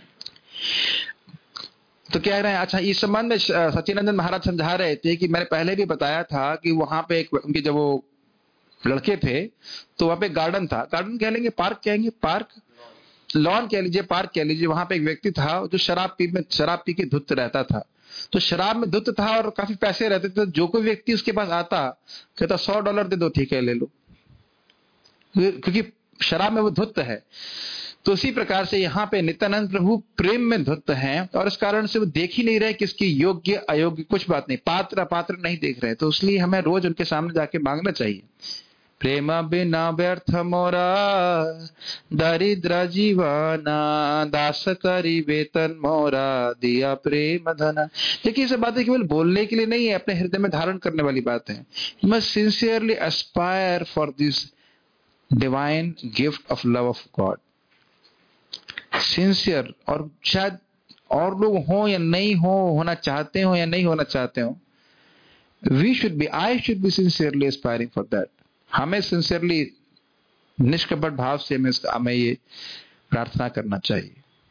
तो कह रहे हैं, अच्छा इस संबंध में सच्चिदानंद महाराज समझा रहे थे कि मैंने पहले भी बताया था कि वहां पे एक उनके जब वो लड़के थे तो वहां पे गार्डन था, गार्डन कह लेंगे, पार्क कहेंगे, पार्क लॉन कह लीजिए, पार्क कह लीजिए। वहां पे एक व्यक्ति था जो शराब पी में शराब पी के धुत रहता था। तो शराब में धुत था और काफी पैसे रहते थे। जो कोई व्यक्ति उसके पास आता कहता सौ डॉलर दे दो, ठीक है ले लो, क्योंकि शराब में वो धुत है। तो इसी प्रकार से यहाँ पे नित्यानंद प्रभु प्रेम में धुत हैं और इस कारण से वो देख ही नहीं रहे किसकी योग्य अयोग्य, कुछ बात नहीं, पात्र अपात्र नहीं देख रहे। तो इसलिए हमें रोज उनके सामने जाके मांगना चाहिए। प्रेम बिना व्यर्थ मोरा दरिद्र जीवना, दास करी वेतन मोरा दिया प्रेम धना। देखिए ये सब बातें केवल बोलने के लिए नहीं है, अपने हृदय में धारण करने वाली बात है। You must sincerely aspire for this divine gift of love of God. Sincere, और शायद और लोग हो या नहीं हो, होना चाहते हो या नहीं होना चाहते हो, we should be I should be sincerely aspiring for that. हमें सिंसियरली निष्कपट भाव से हमें हमें ये प्रार्थना करना चाहिए।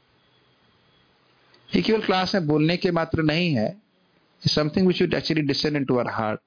ये केवल क्लास में बोलने के मात्र नहीं है, something we should actually descend into our heart.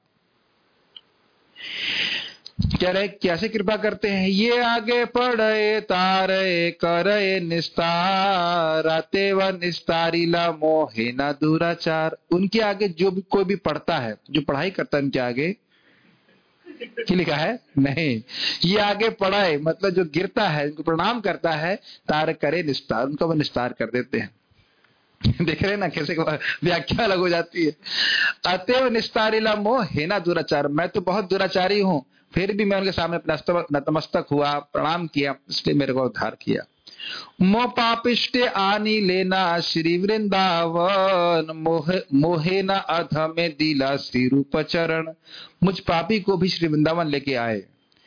क्या रहे, कैसे कृपा करते हैं? ये आगे पढ़े तारे करे निस्तार, आते व निस्तारीला मोहे ना दुराचार। उनके आगे जो भी कोई भी पढ़ता है, जो पढ़ाई करता है, उनके आगे क्या लिखा है? नहीं, ये आगे पढ़ाए मतलब जो गिरता है, उनको प्रणाम करता है, तार करे निस्तार, उनको वो निस्तार कर देते हैं। देख रहे हैं ना कैसे व्याख्या अलग हो जाती है। अतएव निस्तारीला मोह है ना दुराचार, मैं तो बहुत दुराचारी हूं, फिर भी मैं उनके सामने नतमस्तक हुआ, प्रणाम किया, इसलिए मेरे को उद्धार किया। मो पापिष्टे आनी लेना श्री वृंदावन, मोह मोहे न अध में दिला श्री रूप चरण। मुझ पापी को भी श्री वृंदावन लेके आए।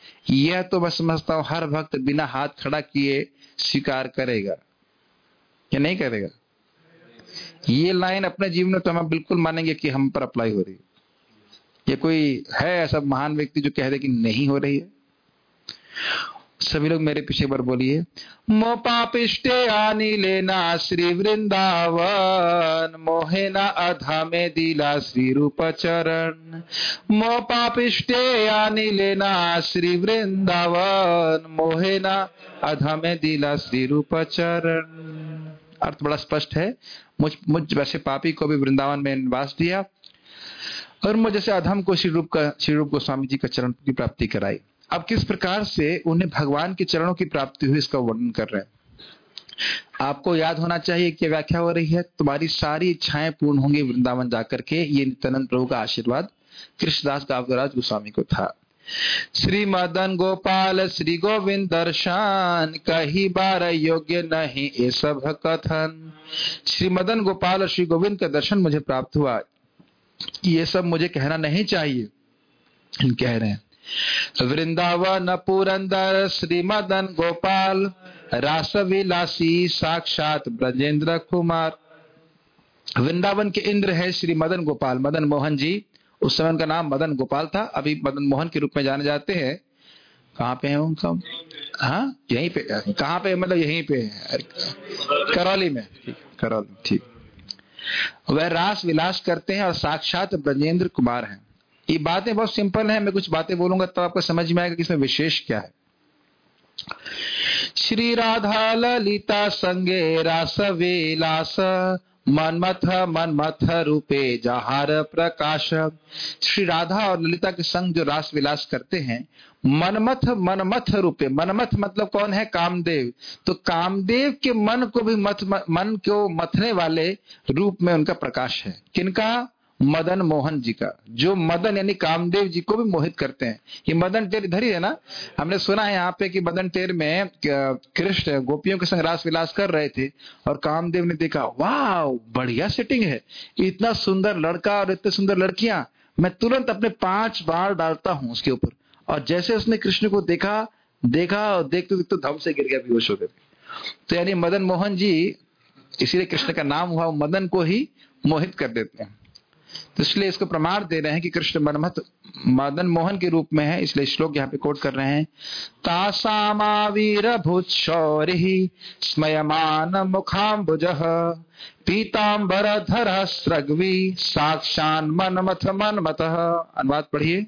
यह तो मैं समझता हूं हर भक्त बिना हाथ खड़ा किए स्वीकार करेगा या नहीं करेगा। ये लाइन अपने जीवन में तो हम बिल्कुल मानेंगे कि हम पर अप्लाई हो रही है। ये कोई है ऐसा महान व्यक्ति जो कह दे कि नहीं हो रही है? सभी लोग मेरे पीछे पर बोलिए, मो पापिष्टे आनी लेना श्री वृंदावन, मोहे ना अधा में दिला श्री रूप चरण। मो पापिष्टे आनी लेना श्री वृंदावन, मोहे ना अधा में दिला श्री रूप चरण। अर्थ बड़ा स्पष्ट है, मुझ मुझ वैसे पापी को भी वृंदावन में निवास दिया और मुझ जैसे अधम को श्री रूप का श्री रूप गोस्वामी जी का चरण की प्राप्ति कराई। अब किस प्रकार से उन्हें भगवान के चरणों की प्राप्ति हुई इसका वर्णन कर रहे हैं। आपको याद होना चाहिए कि व्याख्या हो रही है, तुम्हारी सारी इच्छाएं पूर्ण होंगी वृंदावन जाकर के। ये नित्यानंद प्रभु का आशीर्वाद कृष्णदास काव्यराज गोस्वामी को था। श्री मदन गोपाल श्री गोविंद दर्शन, कही बार योग्य नहीं ये सब कथन। श्री मदन गोपाल और श्री गोविंद का दर्शन मुझे प्राप्त हुआ, ये सब मुझे कहना नहीं चाहिए। कह रहे हैं वृंदावन पुरंदर श्री मदन गोपाल, रास विलासी साक्षात ब्रजेंद्र कुमार। वृंदावन के इंद्र है श्री मदन गोपाल, मदन मोहन जी। उस समय उनका नाम मदन गोपाल था, अभी मदन मोहन के रूप में जाने जाते हैं। कहाँ पे है उनका? हाँ यहीं पे। कहाँ पे? मतलब यहीं पे है, करौली में। करौली, ठीक। वह रास विलास करते हैं और साक्षात ब्रजेंद्र कुमार हैं। ये बातें बहुत सिंपल हैं, मैं कुछ बातें बोलूंगा तब तो आपको समझ में आएगा कि इसमें विशेष क्या है। श्री राधा ललिता संगे रास विलास, मनमथ मनमथ रूपे जहार प्रकाश। श्री राधा और ललिता के संग जो रास विलास करते हैं, मनमथ मनमथ रूपे, मनमथ मतलब कौन है? कामदेव। तो कामदेव के मन को भी मथ मन को मथने वाले रूप में उनका प्रकाश है। किनका? मदन मोहन जी का, जो मदन यानी कामदेव जी को भी मोहित करते हैं। ये मदन टेर इधर ही है ना। हमने सुना है यहाँ पे कि मदन टेर में कृष्ण गोपियों के संग रास विलास कर रहे थे और कामदेव ने देखा, वाह बढ़िया सेटिंग है, इतना सुंदर लड़का और इतने सुंदर लड़कियां, मैं तुरंत अपने पांच बार डालता हूं उसके ऊपर। और जैसे उसने कृष्ण को देखा देखा और देखते देखते धम से गिर गया, बेहोश हो गए। तो यानी मदन मोहन जी, इसीलिए कृष्ण का नाम हुआ, मदन को ही मोहित कर देते हैं। तो इसलिए इसको प्रमाण दे रहे हैं कि कृष्ण मनमथ मदन मोहन के रूप में है। इसलिए श्लोक यहाँ पे कोट कर रहे हैं, तासामावीर भूत शौरि स्मयमान मुखाम्बुजः, पीतांबर धर स्रग्वी साक्षान मनमथ मनमतः। अनुवाद पढ़िए।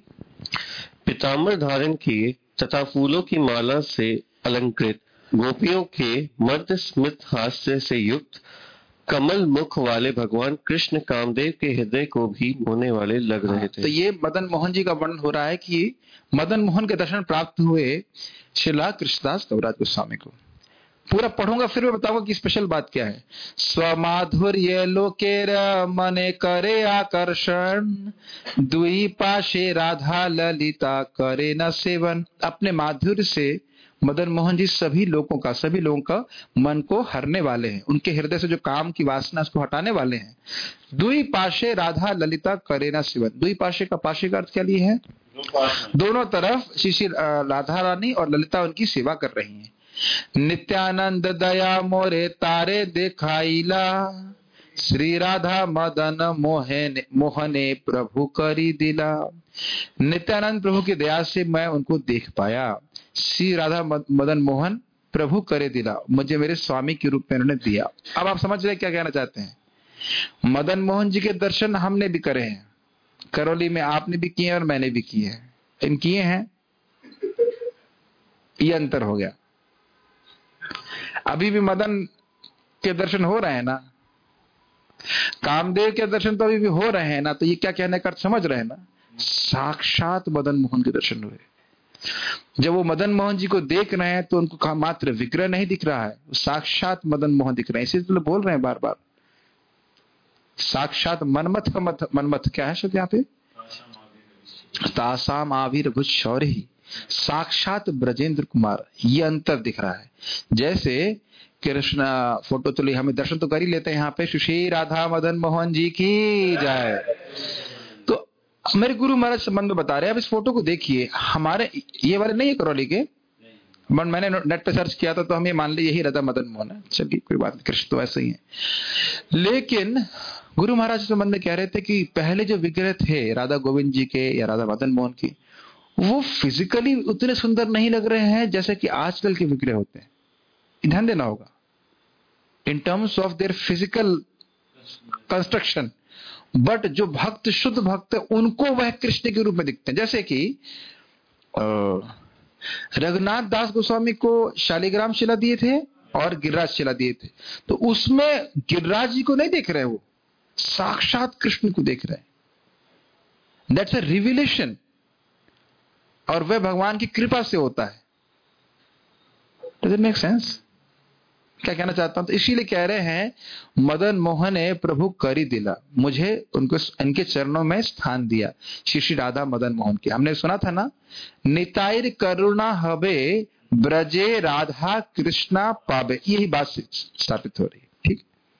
पीतांबर धारण किए तथा फूलों की माला से अलंकृत, गोपियों के मर्द स्मित हास्य से युक्त, कमल मुख वाले भगवान कृष्ण कामदेव के हृदय को भी मोहने वाले लग रहे थे। तो ये मदन मोहन जी का वर्णन हो रहा है कि मदन मोहन के दर्शन प्राप्त हुए श्रीला कृष्णदास कविराज गोस्वामी को। पूरा पढ़ूंगा फिर मैं बताऊंगा कि स्पेशल बात क्या है। स्वमाधुर्य लोकेर मने करे आकर्षण, दुई पाशे राधा ललिता करे न सेवन। अपने माधुर्य से मदन मोहन जी सभी लोगों का सभी लोगों का मन को हरने वाले हैं। उनके हृदय से जो काम की वासना उसको हटाने वाले हैं। दुई पाशे राधा ललिता करे न सेवन। दुई पाशे का पाशे का अर्थ क्या लिए है? दोनों तरफ श्री राधा रानी और ललिता उनकी सेवा कर रही हैं। नित्यानंद दया मोरे तारे देखाइला, श्री राधा मदन मोहने मोहने प्रभु करी दिला। नित्यानंद प्रभु की दया से मैं उनको देख पाया। श्री राधा मदन मोहन प्रभु करे दिला, मुझे मेरे स्वामी के रूप में उन्होंने दिया। अब आप समझ रहे क्या कहना चाहते हैं। मदन मोहन जी के दर्शन हमने भी करे हैं, करौली में आपने भी किए और मैंने भी किए हैं। इन किए हैं, ये अंतर हो गया। अभी भी मदन के दर्शन हो रहे हैं ना, कामदेव के दर्शन तो अभी भी हो रहे हैं ना। तो ये क्या कहने का समझ रहे हैं ना, साक्षात मदन मोहन के दर्शन हुए। जब वो मदन मोहन जी को देख रहे हैं तो उनको मात्र विग्रह नहीं दिख रहा है, साक्षात मदन मोहन दिख रहे हैं। इसीलिए तो बोल रहे हैं बार बार साक्षात मनमथ का मत, मनमथ क्या है शब्द यहाँ पे? तासाम आविर भुज शौरि, साक्षात ब्रजेंद्र कुमार। ये अंतर दिख रहा है। जैसे कृष्ण फोटो तो ले, हमें दर्शन तो कर ही लेते हैं यहाँ पे, श्री राधा मदन मोहन जी की जय। तो मेरे गुरु महाराज संबंध में बता रहे हैं। अब इस फोटो को देखिए, हमारे ये वाले नहीं है करौली के, बट मैंने नेट पे सर्च किया था तो हम ये मान ली यही राधा मदन मोहन है। चलिए कोई बात नहीं, कृष्ण तो ऐसे ही है। लेकिन गुरु महाराज के संबंध में कह रहे थे कि पहले जो विग्रह थे राधा गोविंद जी के या राधा मदन मोहन की, वो फिजिकली उतने सुंदर नहीं लग रहे हैं जैसे कि आजकल के विग्रह होते हैं। ध्यान देना होगा in terms of their physical construction, but जो भक्त, शुद्ध भक्त, उनको वह कृष्ण के रूप में दिखते हैं। जैसे कि रघुनाथ दास गोस्वामी को शालिग्राम शिला दिए थे और गिरिराज शिला दिए थे, तो उसमें गिरिराज जी को नहीं देख रहे, वो साक्षात कृष्ण को देख रहे हैं। दैट्स अ रिविलेशन, और वह भगवान की कृपा से होता है। Does it make sense? क्या कहना चाहता हूं? तो इसीलिए कह रहे हैं मदन मोहन प्रभु करी दिला, मुझे उनको इनके चरणों में स्थान दिया। श्री श्री राधा मदन मोहन की हमने सुना था ना, निताइर करुणा हबे ब्रजे राधा कृष्णा पाबे, यही बात स्थापित हो रही है। ठीक,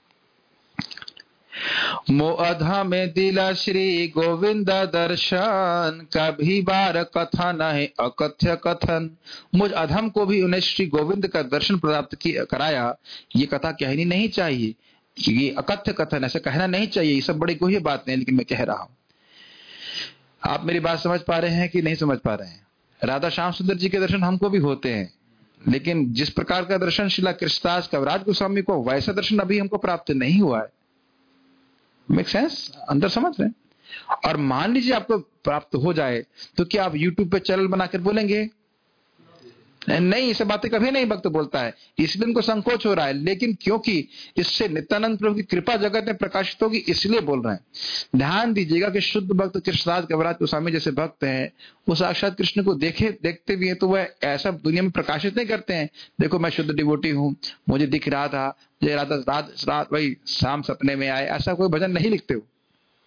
मो अधा में दिला श्री गोविंद दर्शन, कभी बार कथा नहीं अकथ्य कथन। मुझ अधम को भी उन्हें श्री गोविंद का दर्शन प्राप्त कराया। ये कथा कहनी नहीं चाहिए, ये अकथ्य कथन, ऐसा कहना नहीं चाहिए, ये सब बड़ी गुह्य बात नहीं, लेकिन मैं कह रहा हूं। आप मेरी बात समझ पा रहे हैं कि नहीं समझ पा रहे हैं? राधा श्याम सुंदर जी के दर्शन हमको भी होते हैं, लेकिन जिस प्रकार का दर्शन श्रीला कृष्णदास कविराज गोस्वामी को, वैसा दर्शन अभी हमको प्राप्त नहीं हुआ है। Make sense? अंदर समझ रहे हैं? और मान लीजिए आपको प्राप्त हो जाए तो क्या आप यूट्यूब पे चैनल बनाकर बोलेंगे? नहीं, ये सब बातें कभी नहीं भक्त बोलता है, इसलिए उनको संकोच हो रहा है। लेकिन क्योंकि इससे नित्यानंद प्रभु की कृपा जगत में प्रकाशित होगी, इसलिए बोल रहे हैं। ध्यान दीजिएगा कि शुद्ध भक्त कृष्णदास कविराज गोस्वामी जैसे भक्त हैं, वो साक्षात कृष्ण को देखे देखते भी हैं, तो वह ऐसा दुनिया में प्रकाशित नहीं करते हैं, देखो मैं शुद्ध डिवोटी हूं, मुझे दिख रहा था, मुझे राधा रात रात भाई शाम सपने में आए, ऐसा कोई भजन नहीं लिखते हो।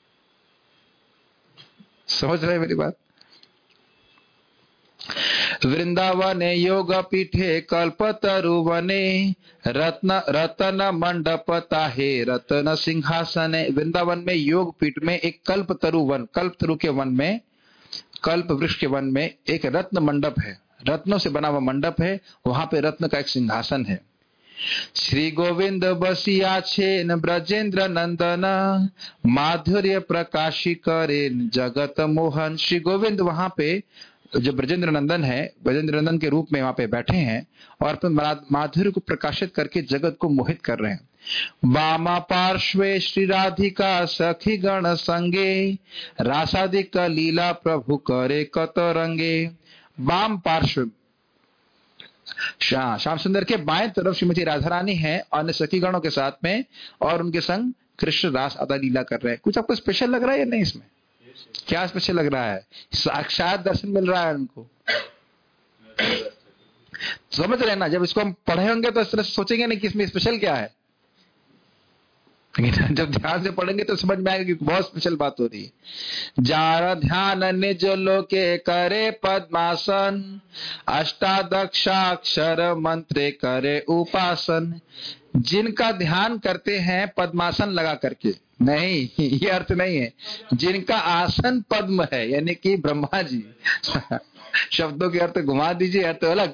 समझ रहे मेरी बात? वृंदावने योग पीठे कल्पतरुवने, रत्न रतन मंडप ताहे रतन सिंहासने। वृंदावन में योग पीठ में एक कल्प तरु वन, कल्प तरु के वन में, कल्प वृक्ष के वन में एक रत्न मंडप है, रत्नों से बना हुआ मंडप है, वहां पे रत्न का एक सिंहासन है। श्री गोविंद बसिया छे न ब्रजेंद्र नंदन, माधुर्य प्रकाशी करे जगत मोहन। श्री गोविंद वहां पे जो ब्रजेंद्र नंदन है, ब्रजेंद्र नंदन के रूप में वहां पे बैठे हैं और फिर माधुर्य को प्रकाशित करके जगत को मोहित कर रहे हैं। वामा पार्श्वे श्री राधिका सखी गण संगे, रासादिक लीला प्रभु करे कत रंगे। वाम पार्श्व श्याम सुंदर के बाएं तरफ श्रीमती राधा रानी है अन्य सखी गणों के साथ में, और उनके संग कृष्ण रास अदा लीला कर रहे हैं। कुछ आपको स्पेशल लग रहा है या नहीं? इसमें क्या स्पेशल लग रहा है? साक्षात दर्शन मिल रहा है उनको। समझ रहे हैं ना? जब इसको हम पढ़े होंगे तो इस तरह से सोचेंगे नहीं कि इसमें स्पेशल क्या है, जब ध्यान से पढ़ेंगे तो समझ में आएगा कि बहुत स्पेशल बात हो रही है। जार ध्यान निज लोके करे पद्मासन, अष्टादशाक्षर मंत्रे करे उपासन। जिनका ध्यान करते हैं पद्मासन लगा करके, नहीं ये अर्थ नहीं है, जिनका आसन पद्म है यानी कि ब्रह्मा जी। शब्दों के अर्थ घुमा दीजिए, अर्थ अलग।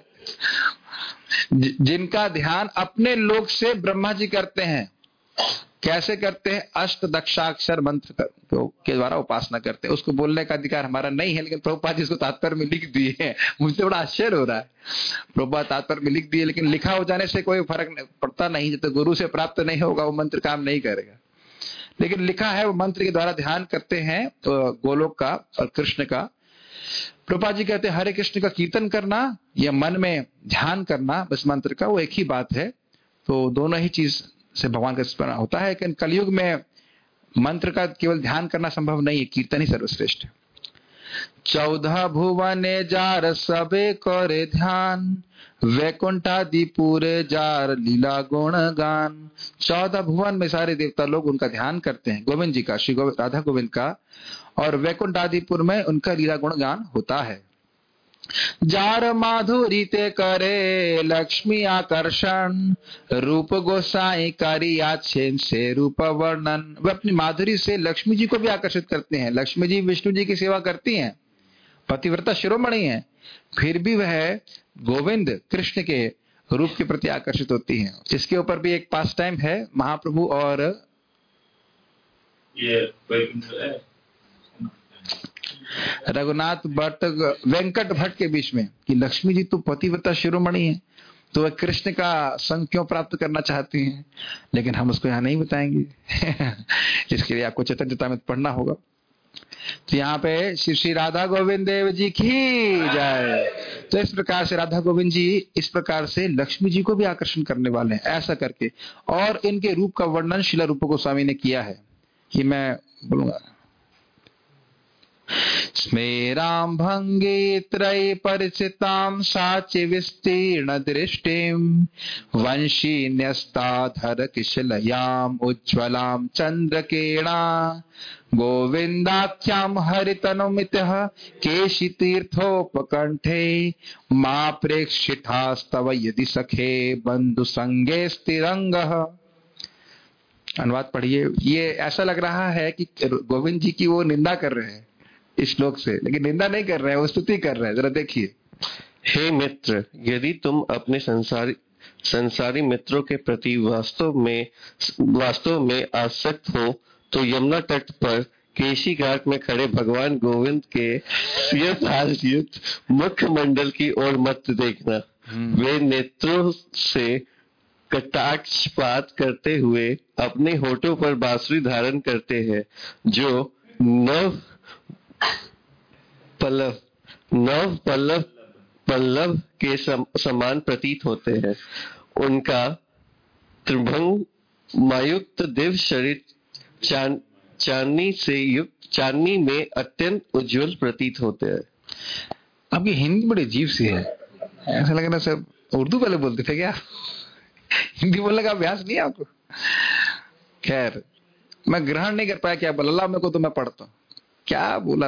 जिनका ध्यान अपने लोक से ब्रह्मा जी करते हैं। कैसे करते हैं? अष्ट दक्षाक्षर मंत्र के द्वारा उपासना करते हैं। उसको बोलने का अधिकार हमारा नहीं है, लेकिन प्रभुपाद जी इसको तात्पर्य में लिख दिए हैं। मुझे बड़ा आश्चर्य हो रहा है, प्रभुपाद तात्पर्य में लिख दिए, लेकिन लिखा हो जाने से कोई फर्क पड़ता नहीं। जब तक गुरु से प्राप्त नहीं होगा वो मंत्र काम नहीं करेगा, लेकिन लिखा है वो मंत्र के द्वारा ध्यान करते हैं तो गोलोक का और कृष्ण का। प्रभुपाद जी कहते हैं हरे कृष्ण का कीर्तन करना या मन में ध्यान करना, बस मंत्र का वो एक ही बात है। तो दोनों ही चीज से भगवान का स्मरण होता है, लेकिन कलयुग में मंत्र का केवल ध्यान करना संभव नहीं है, कीर्तन ही सर्वश्रेष्ठ है। चौदह भुवने जार सबे करे ध्यान, वैकुंठादि पूरे जार लीला गुण गान। चौदह भुवन में सारे देवता लोग उनका ध्यान करते हैं, गोविंद जी का, श्री गोविंद राधा गोविंद का, और वैकुंठ आदिपुर में उनका लीला गुण गान होता है। जार माधुरी ते करे लक्ष्मी आकर्षण, रूप गोसाई करी आछेन से रूप वर्णन। वे अपनी माधुरी से लक्ष्मी जी को भी आकर्षित करते हैं। लक्ष्मी जी विष्णु जी की सेवा करती हैं, पतिव्रता शिरोमणि है, फिर भी वह गोविंद कृष्ण के रूप के प्रति आकर्षित होती हैं। इसके ऊपर भी एक पास टाइम है, महाप्रभु और ये वैकुंठ है रघुनाथ भट्ट वेंकट भट्ट के बीच में कि लक्ष्मी जी तो पतिव्रता शिरोमणि है, तो वह कृष्ण का संग क्यों प्राप्त करना चाहती हैं, लेकिन हम उसको यहाँ नहीं बताएंगे। इसके लिए आपको चैतन्य चरितामृत पढ़ना होगा। तो यहाँ पे श्री श्री राधा गोविंद देव जी की जय। तो इस प्रकार से राधा गोविंद जी इस प्रकार से लक्ष्मी जी को भी आकर्षण करने वाले हैं, ऐसा करके। और इनके रूप का वर्णन शिला रूप गोस्वामी ने किया है, ये मैं बोलूंगा। स्मेरां भंगे त्रय परिचितां साचि विस्तीर्ण दृष्टिं, वंशी न्यस्ताधर किशलयाम् उज्ज्वलां चंद्रकेणा, गोविंदाख्यां हरितनुमितः केशि तीर्थोपकंठे, मा प्रेक्षितास्तव यदि सखे बंधु संगे स्थिरंगः। अनुवाद पढ़िए। ये ऐसा लग रहा है कि गोविंद जी की वो निंदा कर रहे हैं इस श्लोक से, लेकिन निंदा नहीं कर रहे हैं, वो स्तुति कर रहे हैं। जरा देखिए। हे मित्र, यदि तुम अपने संसारी संसारी मित्रों के प्रति वास्तव में वास्तव में आसक्त हो तो यमुना तट पर केशी घाट में खड़े भगवान गोविंद के युक्त मुखमंडल की ओर मत देखना। वे नेत्रों से कटाक्षपात करते हुए अपने होठों पर बांसुरी धारण करते हैं, जो नव पल्लव नव पल्लव पल्लव के सम, समान प्रतीत होते हैं। उनका त्रिभंग मायुक्त दिव्य शरीर चान, चांदनी से युक्त चांदनी में अत्यंत उज्जवल प्रतीत होते हैं। आपकी हिंदी बड़ी अजीब सी है, ऐसा लग रहा है सब उर्दू पहले बोलते थे क्या? हिंदी बोलने का अभ्यास नहीं है आपको? खैर, मैं ग्रहण नहीं कर पाया क्या बोला। अल्लाह मेरे को तो मैं पढ़ता हूँ क्या बोला।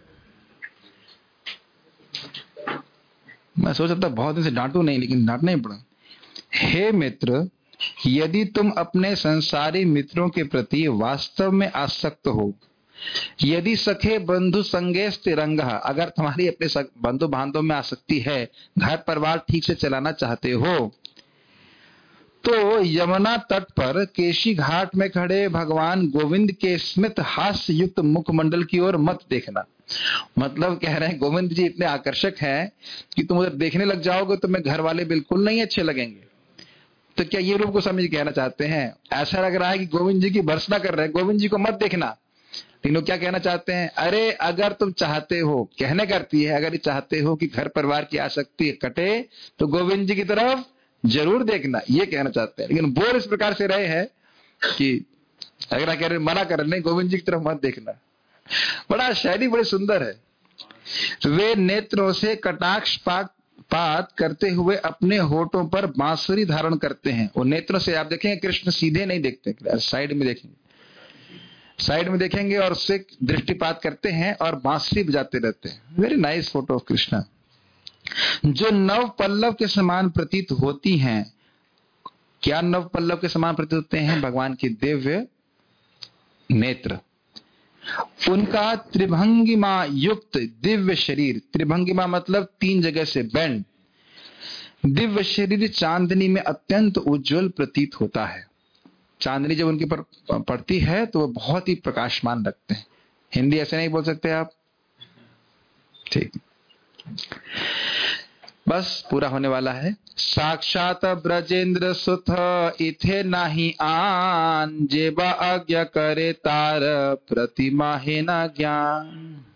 मैं सोच रहा था बहुत दिन से डांटू नहीं, लेकिन डांटना ही पड़ा। हे मित्र, यदि तुम अपने संसारी मित्रों के प्रति वास्तव में आसक्त हो, यदि सखे बंधु संगे स्थिरंग, अगर तुम्हारी अपने बंधु बांधव में आसक्ति है, घर परिवार ठीक से चलाना चाहते हो, तो यमुना तट पर केशी घाट में खड़े भगवान गोविंद के स्मित हास्य युक्त मुखमंडल की ओर मत देखना। मतलब कह रहे हैं गोविंद जी इतने आकर्षक हैं कि तुम उधर देखने लग जाओगे तो तुम्हें घर वाले बिल्कुल नहीं अच्छे लगेंगे। तो क्या ये रूप को समझ कहना चाहते हैं? ऐसा लग रहा है कि गोविंद जी की भर्त्सना कर रहे हैं, गोविंद जी को मत देखना। तीनों क्या कहना चाहते हैं? अरे अगर तुम चाहते हो, कहने करती है, अगर चाहते हो कि घर परिवार की आसक्ति कटे तो गोविंद जी की तरफ जरूर देखना, ये कहना चाहते हैं। लेकिन बोल इस प्रकार से रहे हैं कि अगर कह रहे मना कर रहे, गोविंद जी की तरफ मत देखना। बड़ा शायरी बड़ी सुंदर है। वे नेत्रों से कटाक्ष पात करते हुए अपने होठों पर बांसुरी धारण करते हैं। वो नेत्रों से आप देखेंगे कृष्ण सीधे नहीं देखते, साइड में देखेंगे, साइड में देखेंगे और उससे दृष्टिपात करते हैं और बांसुरी बजाते रहते हैं। Very nice photo of Krishna, जो नव पल्लव के समान प्रतीत होती हैं। क्या नव पल्लव के समान प्रतीत होते हैं? भगवान की दिव्य नेत्र, उनका त्रिभंगिमा युक्त दिव्य शरीर। त्रिभंगिमा मतलब तीन जगह से बैंड। दिव्य शरीर चांदनी में अत्यंत उज्जवल प्रतीत होता है। चांदनी जब उनके पर पड़ती है तो वो बहुत ही प्रकाशमान लगते हैं। हिंदी ऐसे नहीं बोल सकते आप? ठीक, बस पूरा होने वाला है। साक्षात ब्रजेंद्र सुत इथे नाही आन, जेबा आज्ञा करे तार प्रतिमा है ना ज्ञान।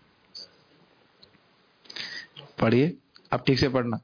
पढ़िए, अब ठीक से पढ़ना।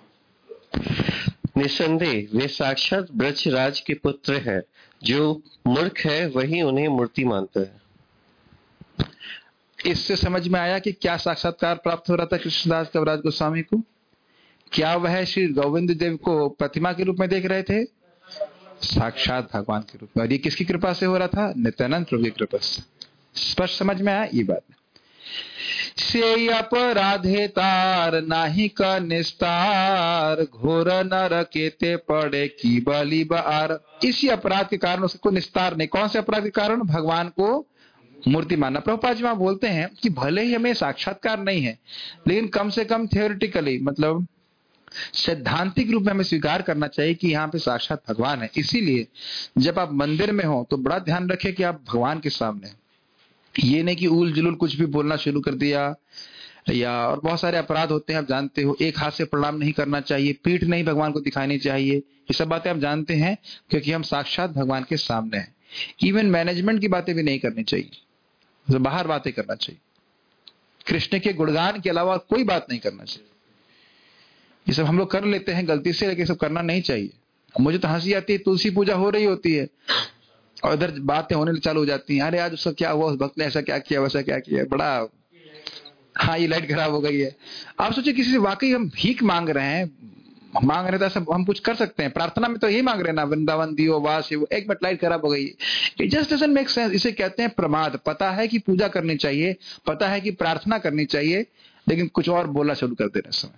निसंदेह वे साक्षात ब्रजराज के पुत्र हैं। जो मूर्ख है वही उन्हें मूर्ति मानता है। इससे समझ में आया कि क्या साक्षात्कार प्राप्त हो रहा था कृष्णदास कविराज गोस्वामी को। क्या वह श्री गोविंद देव को प्रतिमा के रूप में देख रहे थे? साक्षात भगवान के रूप में। और ये किसकी कृपा से हो रहा था? नित्यानंद प्रभु की कृपा से। स्पष्ट समझ में आया ये बात। से अपराधे तार नाही का निस्तार, घोर नर केते पड़े की बलि बार। इसी अपराध के कारण उसको निस्तार नहीं। कौन से अपराध के कारण? भगवान को मूर्ति मानना। प्रभुपाद जी वहां बोलते हैं कि भले ही हमें साक्षात्कार नहीं है, लेकिन कम से कम थियोरिटिकली, मतलब सैद्धांतिक रूप में हमें स्वीकार करना चाहिए कि यहाँ पे साक्षात भगवान है। इसीलिए जब आप मंदिर में हो तो बड़ा ध्यान रखें कि आप भगवान के सामने, ये नहीं कि उल जुलूल कुछ भी बोलना शुरू कर दिया, या और बहुत सारे अपराध होते हैं आप जानते हो। एक हाथ से प्रणाम नहीं करना चाहिए, पीठ नहीं भगवान को दिखानी चाहिए, ये सब बातें आप जानते हैं, क्योंकि हम साक्षात भगवान के सामने हैं। इवन मैनेजमेंट की बातें भी नहीं करनी चाहिए, तो बाहर बातें करना चाहिए। कृष्ण के गुणगान के अलावा कोई बात नहीं करना चाहिए। ये सब हम लोग कर लेते हैं गलती से, लेकिन सब करना नहीं चाहिए। मुझे तो हंसी आती है, तुलसी पूजा हो रही होती है और इधर बातें होने चालू हो जाती हैं, अरे आज उसका क्या हुआ, उस भक्त ने ऐसा क्या किया, वैसा क्या किया, बड़ा, हाँ ये लाइट खराब हो गई है। आप सोचिए किसी से वाकई हम भीख मांग रहे हैं, मांग रहे तो हम कुछ कर सकते हैं। प्रार्थना में तो यही मांग रहे हैं ना, वृंदावन दियो वास, एक मिनट लाइट खराब हो गई, it just doesn't make sense. इसे कहते हैं प्रमाद। पता है कि पूजा करनी चाहिए, पता है कि प्रार्थना करनी चाहिए, लेकिन कुछ और बोलना शुरू कर देने समय।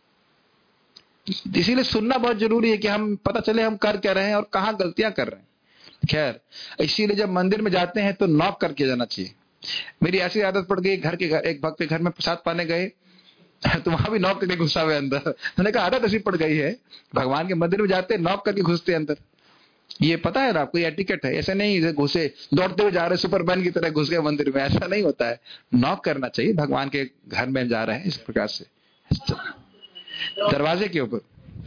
इसीलिए सुनना बहुत जरूरी है कि हम पता चले हम कर क्या रहे हैं और कहाँ गलतियां कर रहे हैं। खैर, इसीलिए जब मंदिर में जाते हैं तो नॉक करके जाना चाहिए। मेरी ऐसी आदत पड़ गई, घर के घर एक भक्त के घर में प्रसाद पाने गए तो वहां भी नॉक करके घुसा हुए अंदर। मैंने कहा आदत ऐसी पड़ गई है, भगवान के मंदिर में जाते नॉक करके घुसते अंदर। ये पता है ना आपको, ये एटिकेट है। ऐसे नहीं घुसे दौड़ते हुए जा रहे सुपरमैन की तरह घुस गए मंदिर में, ऐसा नहीं होता है। नॉक करना चाहिए, भगवान के घर में जा रहे हैं इस प्रकार से, दरवाजे के ऊपर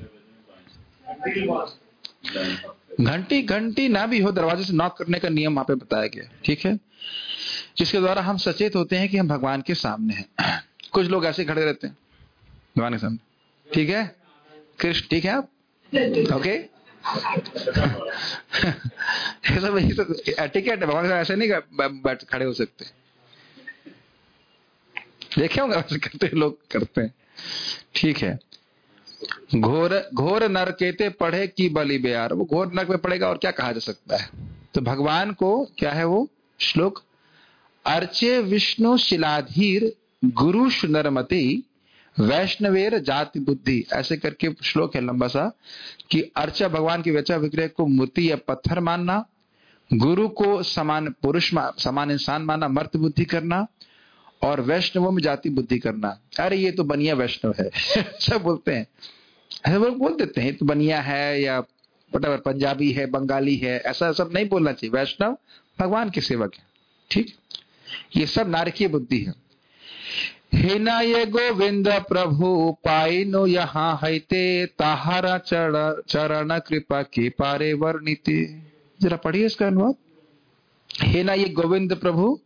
घंटी घंटी ना भी हो, दरवाजे से नॉक करने का नियम वहां पे बताया गया, ठीक है, जिसके द्वारा हम सचेत होते हैं कि हम भगवान के सामने हैं। कुछ लोग ऐसे खड़े रहते हैं भगवान के सामने, ठीक है कृष्ण, ठीक है आप, ओके ये सब ये सब एटिकेट है। भगवान ऐसे नहीं बैठ खड़े हो सकते, देखे होंगे ऐसे करते लोग करते हैं, ठीक है। घोर घोर नरकेते पढ़े की बलि बेयार, वो घोर नरक में पड़ेगा और क्या कहा जा सकता है। तो भगवान को क्या है वो श्लोक, अर्चे विष्णु शिलाधीर गुरु सुनरमति वैष्णवेर जाति बुद्धि, ऐसे करके श्लोक है लंबा सा, कि अर्चा भगवान की वैचा विग्रह को मूर्ति या पत्थर मानना, गुरु को समान पुरुष समान इंसान मानना, मर्त बुद्धि करना, और वैष्णवों में जाति बुद्धि करना। अरे ये तो बनिया वैष्णव है सब बोलते हैं, ऐसे लोग बोल देते हैं तो बनिया है या वटेवर पंजाबी है, बंगाली है, ऐसा सब नहीं बोलना चाहिए। वैष्णव भगवान के सेवक है, ठीक। ये सब नारकीय बुद्धि है। हे ना ये गोविंद प्रभु पाइनो यहाँ हैते ताहारा चरण कृपा के पारे वर्णिते। जरा पढ़िए इसका अनुवाद। हे ना ये गोविंद प्रभु,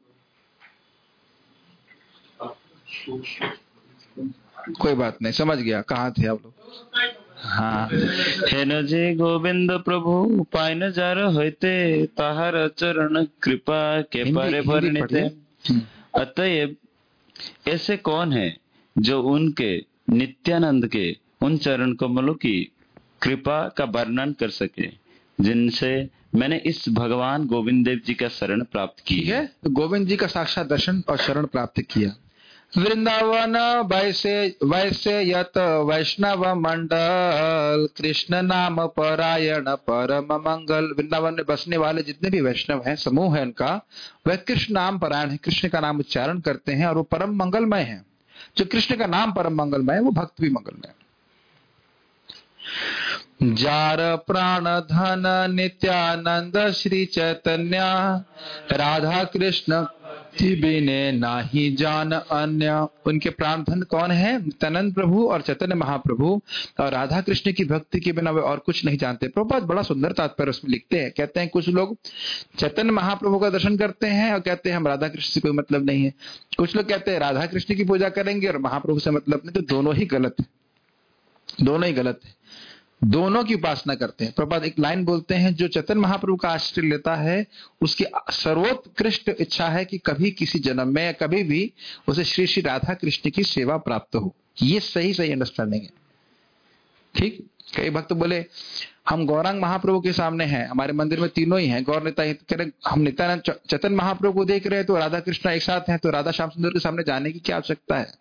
कोई बात नहीं, समझ गया कहाँ थे आप लोग। हाँ, हे न जे गोविंद प्रभु पाई न जार होते ताहार चरण कृपा के पारे वर्णिते। अतएव ऐसे कौन है जो उनके नित्यानंद के उन चरण कमलों की कृपा का वर्णन कर सके, जिनसे मैंने इस भगवान गोविंद देव जी का शरण प्राप्त की है। तो गोविंद जी का साक्षात दर्शन और शरण प्राप्त किया। वृंदावन वैसे वैसे यत वैष्णव मंडल कृष्ण नाम परायण परम मंगल। वृंदावन में बसने वाले जितने भी वैष्णव हैं, समूह है उनका, वह कृष्ण नाम परायण है, कृष्ण का नाम उच्चारण करते हैं और वो परम मंगलमय है। जो कृष्ण का नाम परम मंगलमय है, वो भक्त भी मंगलमय है। जार प्राण धन नित्यानंद श्री चैतन्य राधा कृष्ण बिने नाही जान अन्य। उनके प्राण धन कौन है? नित्यानंद प्रभु और चैतन्य महाप्रभु और राधा कृष्ण की भक्ति के बिना वे और कुछ नहीं जानते। प्रभुपाद बड़ा सुंदर तात्पर्य उसमें लिखते हैं, कहते हैं कुछ लोग चैतन्य महाप्रभु का दर्शन करते हैं और कहते हैं हम राधा कृष्ण से कोई मतलब नहीं है। कुछ लोग कहते हैं राधा कृष्ण की पूजा करेंगे और महाप्रभु से मतलब नहीं। तो दोनों ही गलत है, दोनों ही गलत है, दोनों की उपासना करते हैं। प्रभुपाद एक लाइन बोलते हैं, जो चैतन्य महाप्रभु का आश्रय लेता है उसकी सर्वोत्कृष्ट इच्छा है कि कभी किसी जन्म में कभी भी उसे श्री श्री राधा कृष्ण की सेवा प्राप्त हो। ये सही सही अंडरस्टैंडिंग है। ठीक। कई भक्त बोले हम गौरांग महाप्रभु के सामने हैं, हमारे मंदिर में तीनों ही हैं, गौर निताई, कह रहे हम नित्यानंद चेतन महाप्रभु को देख रहे हैं तो राधा कृष्ण एक साथ हैं, तो राधा श्याम सुंदर के सामने जाने की क्या आवश्यकता है?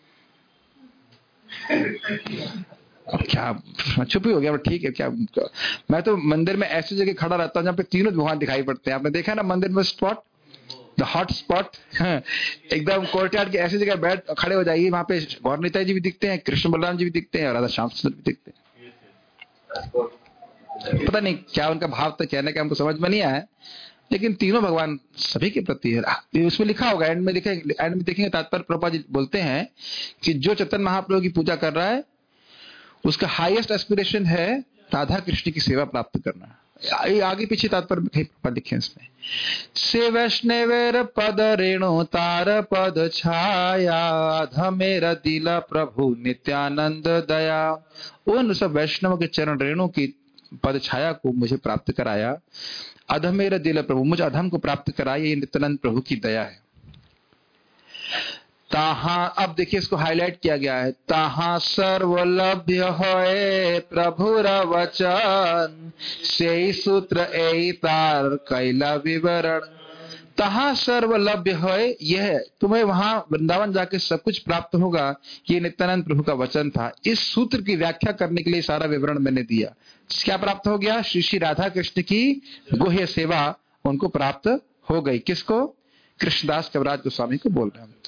अब क्या चुप ही हो गया, ठीक है क्या। मैं तो मंदिर में ऐसी जगह खड़ा रहता हूँ जहाँ पे तीनों भगवान दिखाई पड़ते हैं। आपने देखा ना मंदिर में स्पॉट, द हॉट स्पॉट, एकदम कोर्टयार्ड की ऐसी जगह बैठ खड़े हो जाइए, वहां पे गौर निताई जी भी दिखते हैं, कृष्ण बलराम जी भी दिखते हैं और राधा श्याम सुंदर भी दिखते हैं। पता नहीं क्या उनका भाव था कहने का, हमको समझ में नहीं आया, लेकिन तीनों भगवान सभी के प्रति है। उसमें लिखा होगा, एंड में लिखेंगे, एंड में देखेंगे तात्पर्य प्रभुपाद जी बोलते हैं कि जो चेतन महाप्रभु की पूजा कर रहा है उसका हाईएस्ट एस्पिरेशन है राधा कृष्ण की सेवा प्राप्त करना। आगे पीछे तात्पर्य लिखे इसमें, से वैष्णवेर पद रेणु तार पद छाया धमेर दिला प्रभु नित्यानंद दया। उन सब वैष्णव के चरण रेणु की पद छाया को मुझे प्राप्त कराया, अधमेर दिल प्रभु, मुझे अधम को प्राप्त कराया, ये नित्यानंद प्रभु की दया है। ताहा, अब देखिए इसको हाईलाइट किया गया है, ताहा सर्वलभ्य है प्रभुर वचन, से सूत्र ए तार कैला विवरण। तहा सर्वलभ्य है, यह तुम्हें वहां वृंदावन जाके सब कुछ प्राप्त होगा, ये नित्यानंद प्रभु का वचन था। इस सूत्र की व्याख्या करने के लिए सारा विवरण मैंने दिया। क्या प्राप्त हो गया? श्री श्री राधा कृष्ण की गुह्य सेवा उनको प्राप्त हो गई। किसको? कृष्णदास कविराज गोस्वामी को बोल रहे हैं।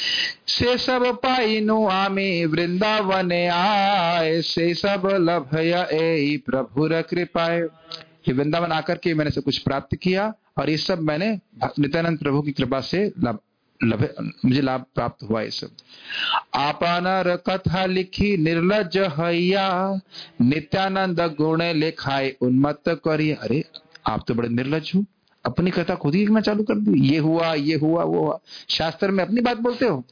से सब पाइनु आमी वृंदावन आए, से सब लभय ए प्रभुर कृपाए। वृंदावन आकर के मैंने सब कुछ प्राप्त किया और ये सब मैंने नित्यानंद प्रभु की कृपा से लाभ मुझे लाभ प्राप्त हुआ। ये सब आपनर कथा लिखी निर्लज हैया, नित्यानंद गुण लिखाए उन्मत्त करिए। अरे आप तो बड़े निर्लज हो, अपनी कथा खुद ही लिखना चालू कर दी, ये हुआ ये हुआ वो हुआ, शास्त्र में अपनी बात बोलते हो।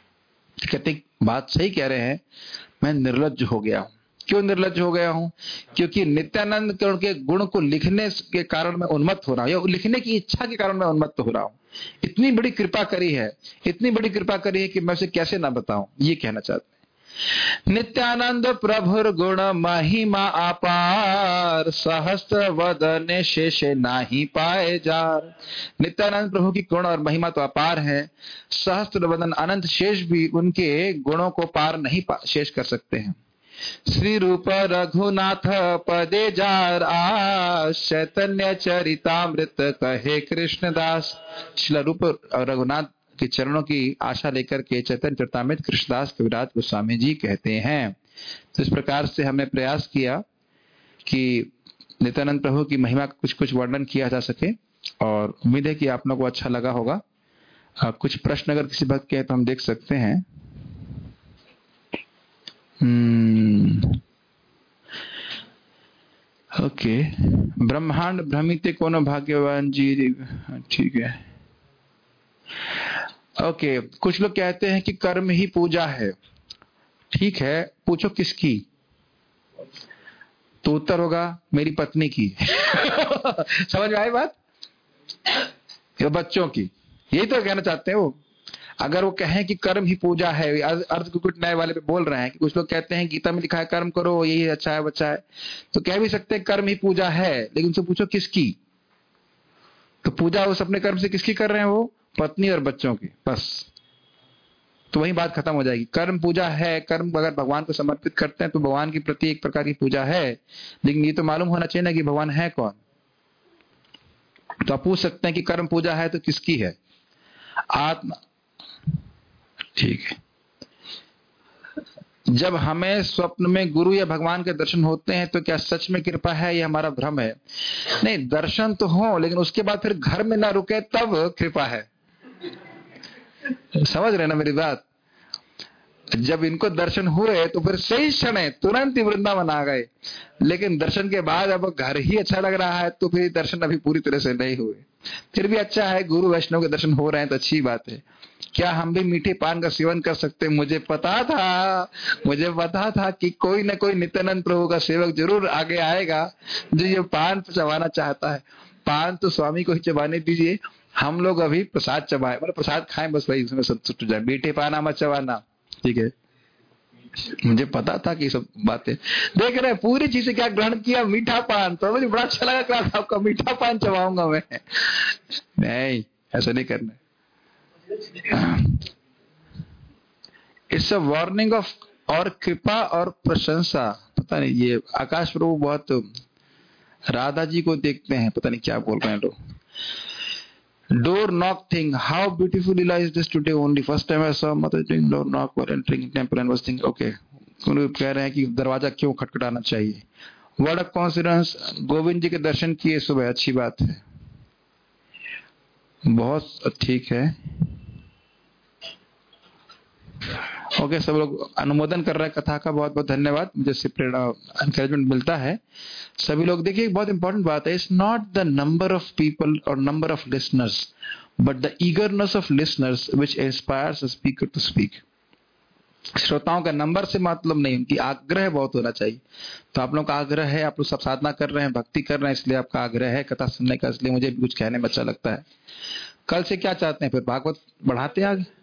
कहते बात सही कह रहे हैं, मैं निर्लज हो गया हूं। क्यों निर्लज हो गया हूं? क्योंकि नित्यानंद के उनके गुण को लिखने के कारण मैं उन्मत्त हो रहा हूं, या लिखने की इच्छा के कारण मैं उन्मत्त हो रहा हूं। इतनी बड़ी कृपा करी है, इतनी बड़ी कृपा करी है कि मैं उसे कैसे ना बताऊं, ये कहना चाहते हैं। नित्यानंद प्रभुर गुण महिमा अपार, सहस्त्र वदने शेष नाही पाए जार। नित्यानंद प्रभु की गुण और महिमा तो अपार है, सहस्त्र वदन अनंत शेष भी उनके गुणों को पार नहीं शेष कर सकते हैं। श्री रूप रघुनाथ पदे जार आस, चैतन्य चरितामृत कहे कृष्णदास। श्री रूप रघुनाथ के चरणों की आशा लेकर के चैतन्य चरितामृत कृष्णदास कविराज गोस्वामी जी कहते हैं। तो इस प्रकार से हमने प्रयास किया कि नित्यानंद प्रभु की महिमा का कुछ कुछ वर्णन किया जा सके, और उम्मीद है कि आप लोगों को अच्छा लगा होगा। आ, कुछ प्रश्न अगर किसी भक्त के हैं तो हम देख सकते हैं। हम्म ओके, ब्रह्मांड भ्रमित कोनो भाग्यवान जी, ठीक है। ओके, कुछ लोग कहते हैं कि कर्म ही पूजा है। ठीक है, पूछो किसकी? तो उत्तर होगा मेरी पत्नी की। समझ में आई बात? या बच्चों की, यही तो कहना चाहते हैं वो। अगर वो कहें कि कर्म ही पूजा है, अर्थ को कुछ नए वाले पे बोल रहे हैं कि कुछ लोग कहते हैं गीता में लिखा है कर्म करो यही अच्छा है बच्चा है, तो कह भी सकते हैं कर्म ही पूजा है, लेकिन उनसे पूछो किसकी? तो पूजा उस अपने कर्म से किसकी कर रहे हैं? वो पत्नी और बच्चों की, बस। तो वही बात खत्म हो जाएगी। कर्म पूजा है, कर्म अगर भगवान को समर्पित करते हैं तो भगवान की प्रति एक प्रकार की पूजा है, लेकिन ये तो मालूम होना चाहिए ना कि भगवान है कौन। तो आप पूछ सकते हैं कि कर्म पूजा है तो किसकी है? आत्मा। ठीक है, जब हमें स्वप्न में गुरु या भगवान के दर्शन होते हैं तो क्या सच में कृपा है या हमारा भ्रम है? नहीं, दर्शन तो हो, लेकिन उसके बाद फिर घर में ना रुके तब कृपा है। समझ रहे ना मेरी बात? जब इनको दर्शन हुए तो फिर सही क्षण है तुरंत ही वृंदावन आ गए, लेकिन दर्शन के बाद अब घर ही अच्छा लग रहा है तो फिर दर्शन अभी पूरी तरह से नहीं हुए। फिर भी अच्छा है, गुरु वैष्णव के दर्शन हो रहे हैं तो अच्छी बात है। क्या हम भी मीठे पान का सेवन कर सकते? मुझे पता था मुझे पता था कि कोई ना कोई नित्यानंद प्रभु का सेवक जरूर आगे आएगा जो ये पान चबाना चाहता है। पान तो स्वामी को ही चबाने दीजिए, हम लोग अभी प्रसाद चबाए, मतलब प्रसाद खाएं बस, वही उसमें संतुष्ट हो जाए। मीठे पान मत चबाना, ठीक है? मुझे पता था कि सब बातें देख रहे हैं, पूरी चीजें क्या ग्रहण किया, मीठा पान। तो मुझे बड़ा अच्छा लगा क्लास, आपका मीठा पान चबाऊंगा मैं। नहीं, ऐसा नहीं करना। इट्स अ वार्निंग ऑफ, और कृपा और प्रशंसा। पता नहीं, ये आकाश प्रभु बहुत राधा जी को देखते हैं, पता नहीं क्या बोल रहे हैं लोग। Door knock thing, how beautiful Leela is this today only. First time I saw mother doing door knock while entering temple and was thinking, okay, कह रहे हैं कि दरवाजा क्यों खटखटाना चाहिए। What a coincidence, गोविंद जी के दर्शन किए सुबह, अच्छी बात है, बहुत ठीक है। ओके okay, सब लोग अनुमोदन कर रहे हैं कथा का, बहुत बहुत धन्यवाद। मुझे इससे प्रेरणा, एनकरेजमेंट मिलता है। सभी लोग देखिए, एक बहुत इंपॉर्टेंट बात है, it's not the number of people और number of listeners, but the eagerness of listeners which inspires a speaker to speak. श्रोताओं का नंबर से मतलब नहीं, उनकी आग्रह बहुत होना चाहिए। तो आप लोग का आग्रह है, आप लोग सब साधना कर रहे हैं, भक्ति कर रहे हैं, इसलिए आपका आग्रह है कथा सुनने का, इसलिए मुझे भी कुछ कहने में अच्छा लगता है। कल से क्या चाहते हैं फिर, भागवत बढ़ाते हैं आगे?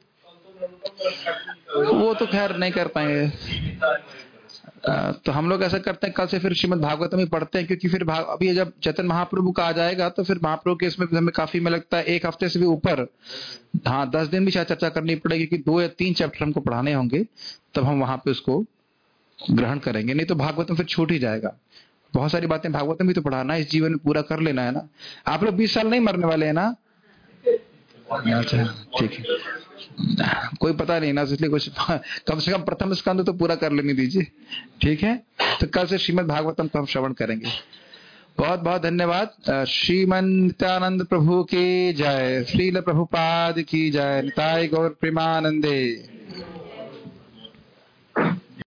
वो तो खैर नहीं कर पाएंगे, तो हम लोग ऐसा करते हैं, कल से फिर श्रीमद् भागवतम ही पढ़ते हैं, क्योंकि फिर भाग अभी जब चैतन्य महाप्रभु का आ जाएगा तो फिर महाप्रभु के इसमें हमें काफी, में लगता है एक हफ्ते से भी ऊपर, हाँ दस दिन भी शायद चर्चा करनी पड़ेगी, कि दो या तीन चैप्टर हमको पढ़ाने होंगे, तब हम वहां पे उसको ग्रहण करेंगे। नहीं तो भागवतम फिर छूट ही जाएगा। बहुत सारी बातें भागवतम भी तो पढ़ाना है, इस जीवन में पूरा कर लेना है ना। आप लोग बीस साल नहीं मरने वाले है ना? अच्छा ठीक है, कोई पता नहीं ना, इसलिए कुछ कम से कम प्रथम स्कंद तो पूरा कर लेने दीजिए, ठीक है। तो कल से श्रीमद् भागवतम को हम श्रवण करेंगे। बहुत बहुत धन्यवाद। श्रीमन नित्यानंद प्रभु की जय, श्रील प्रभुपाद की जय, निताय गौर प्रेमानंदे।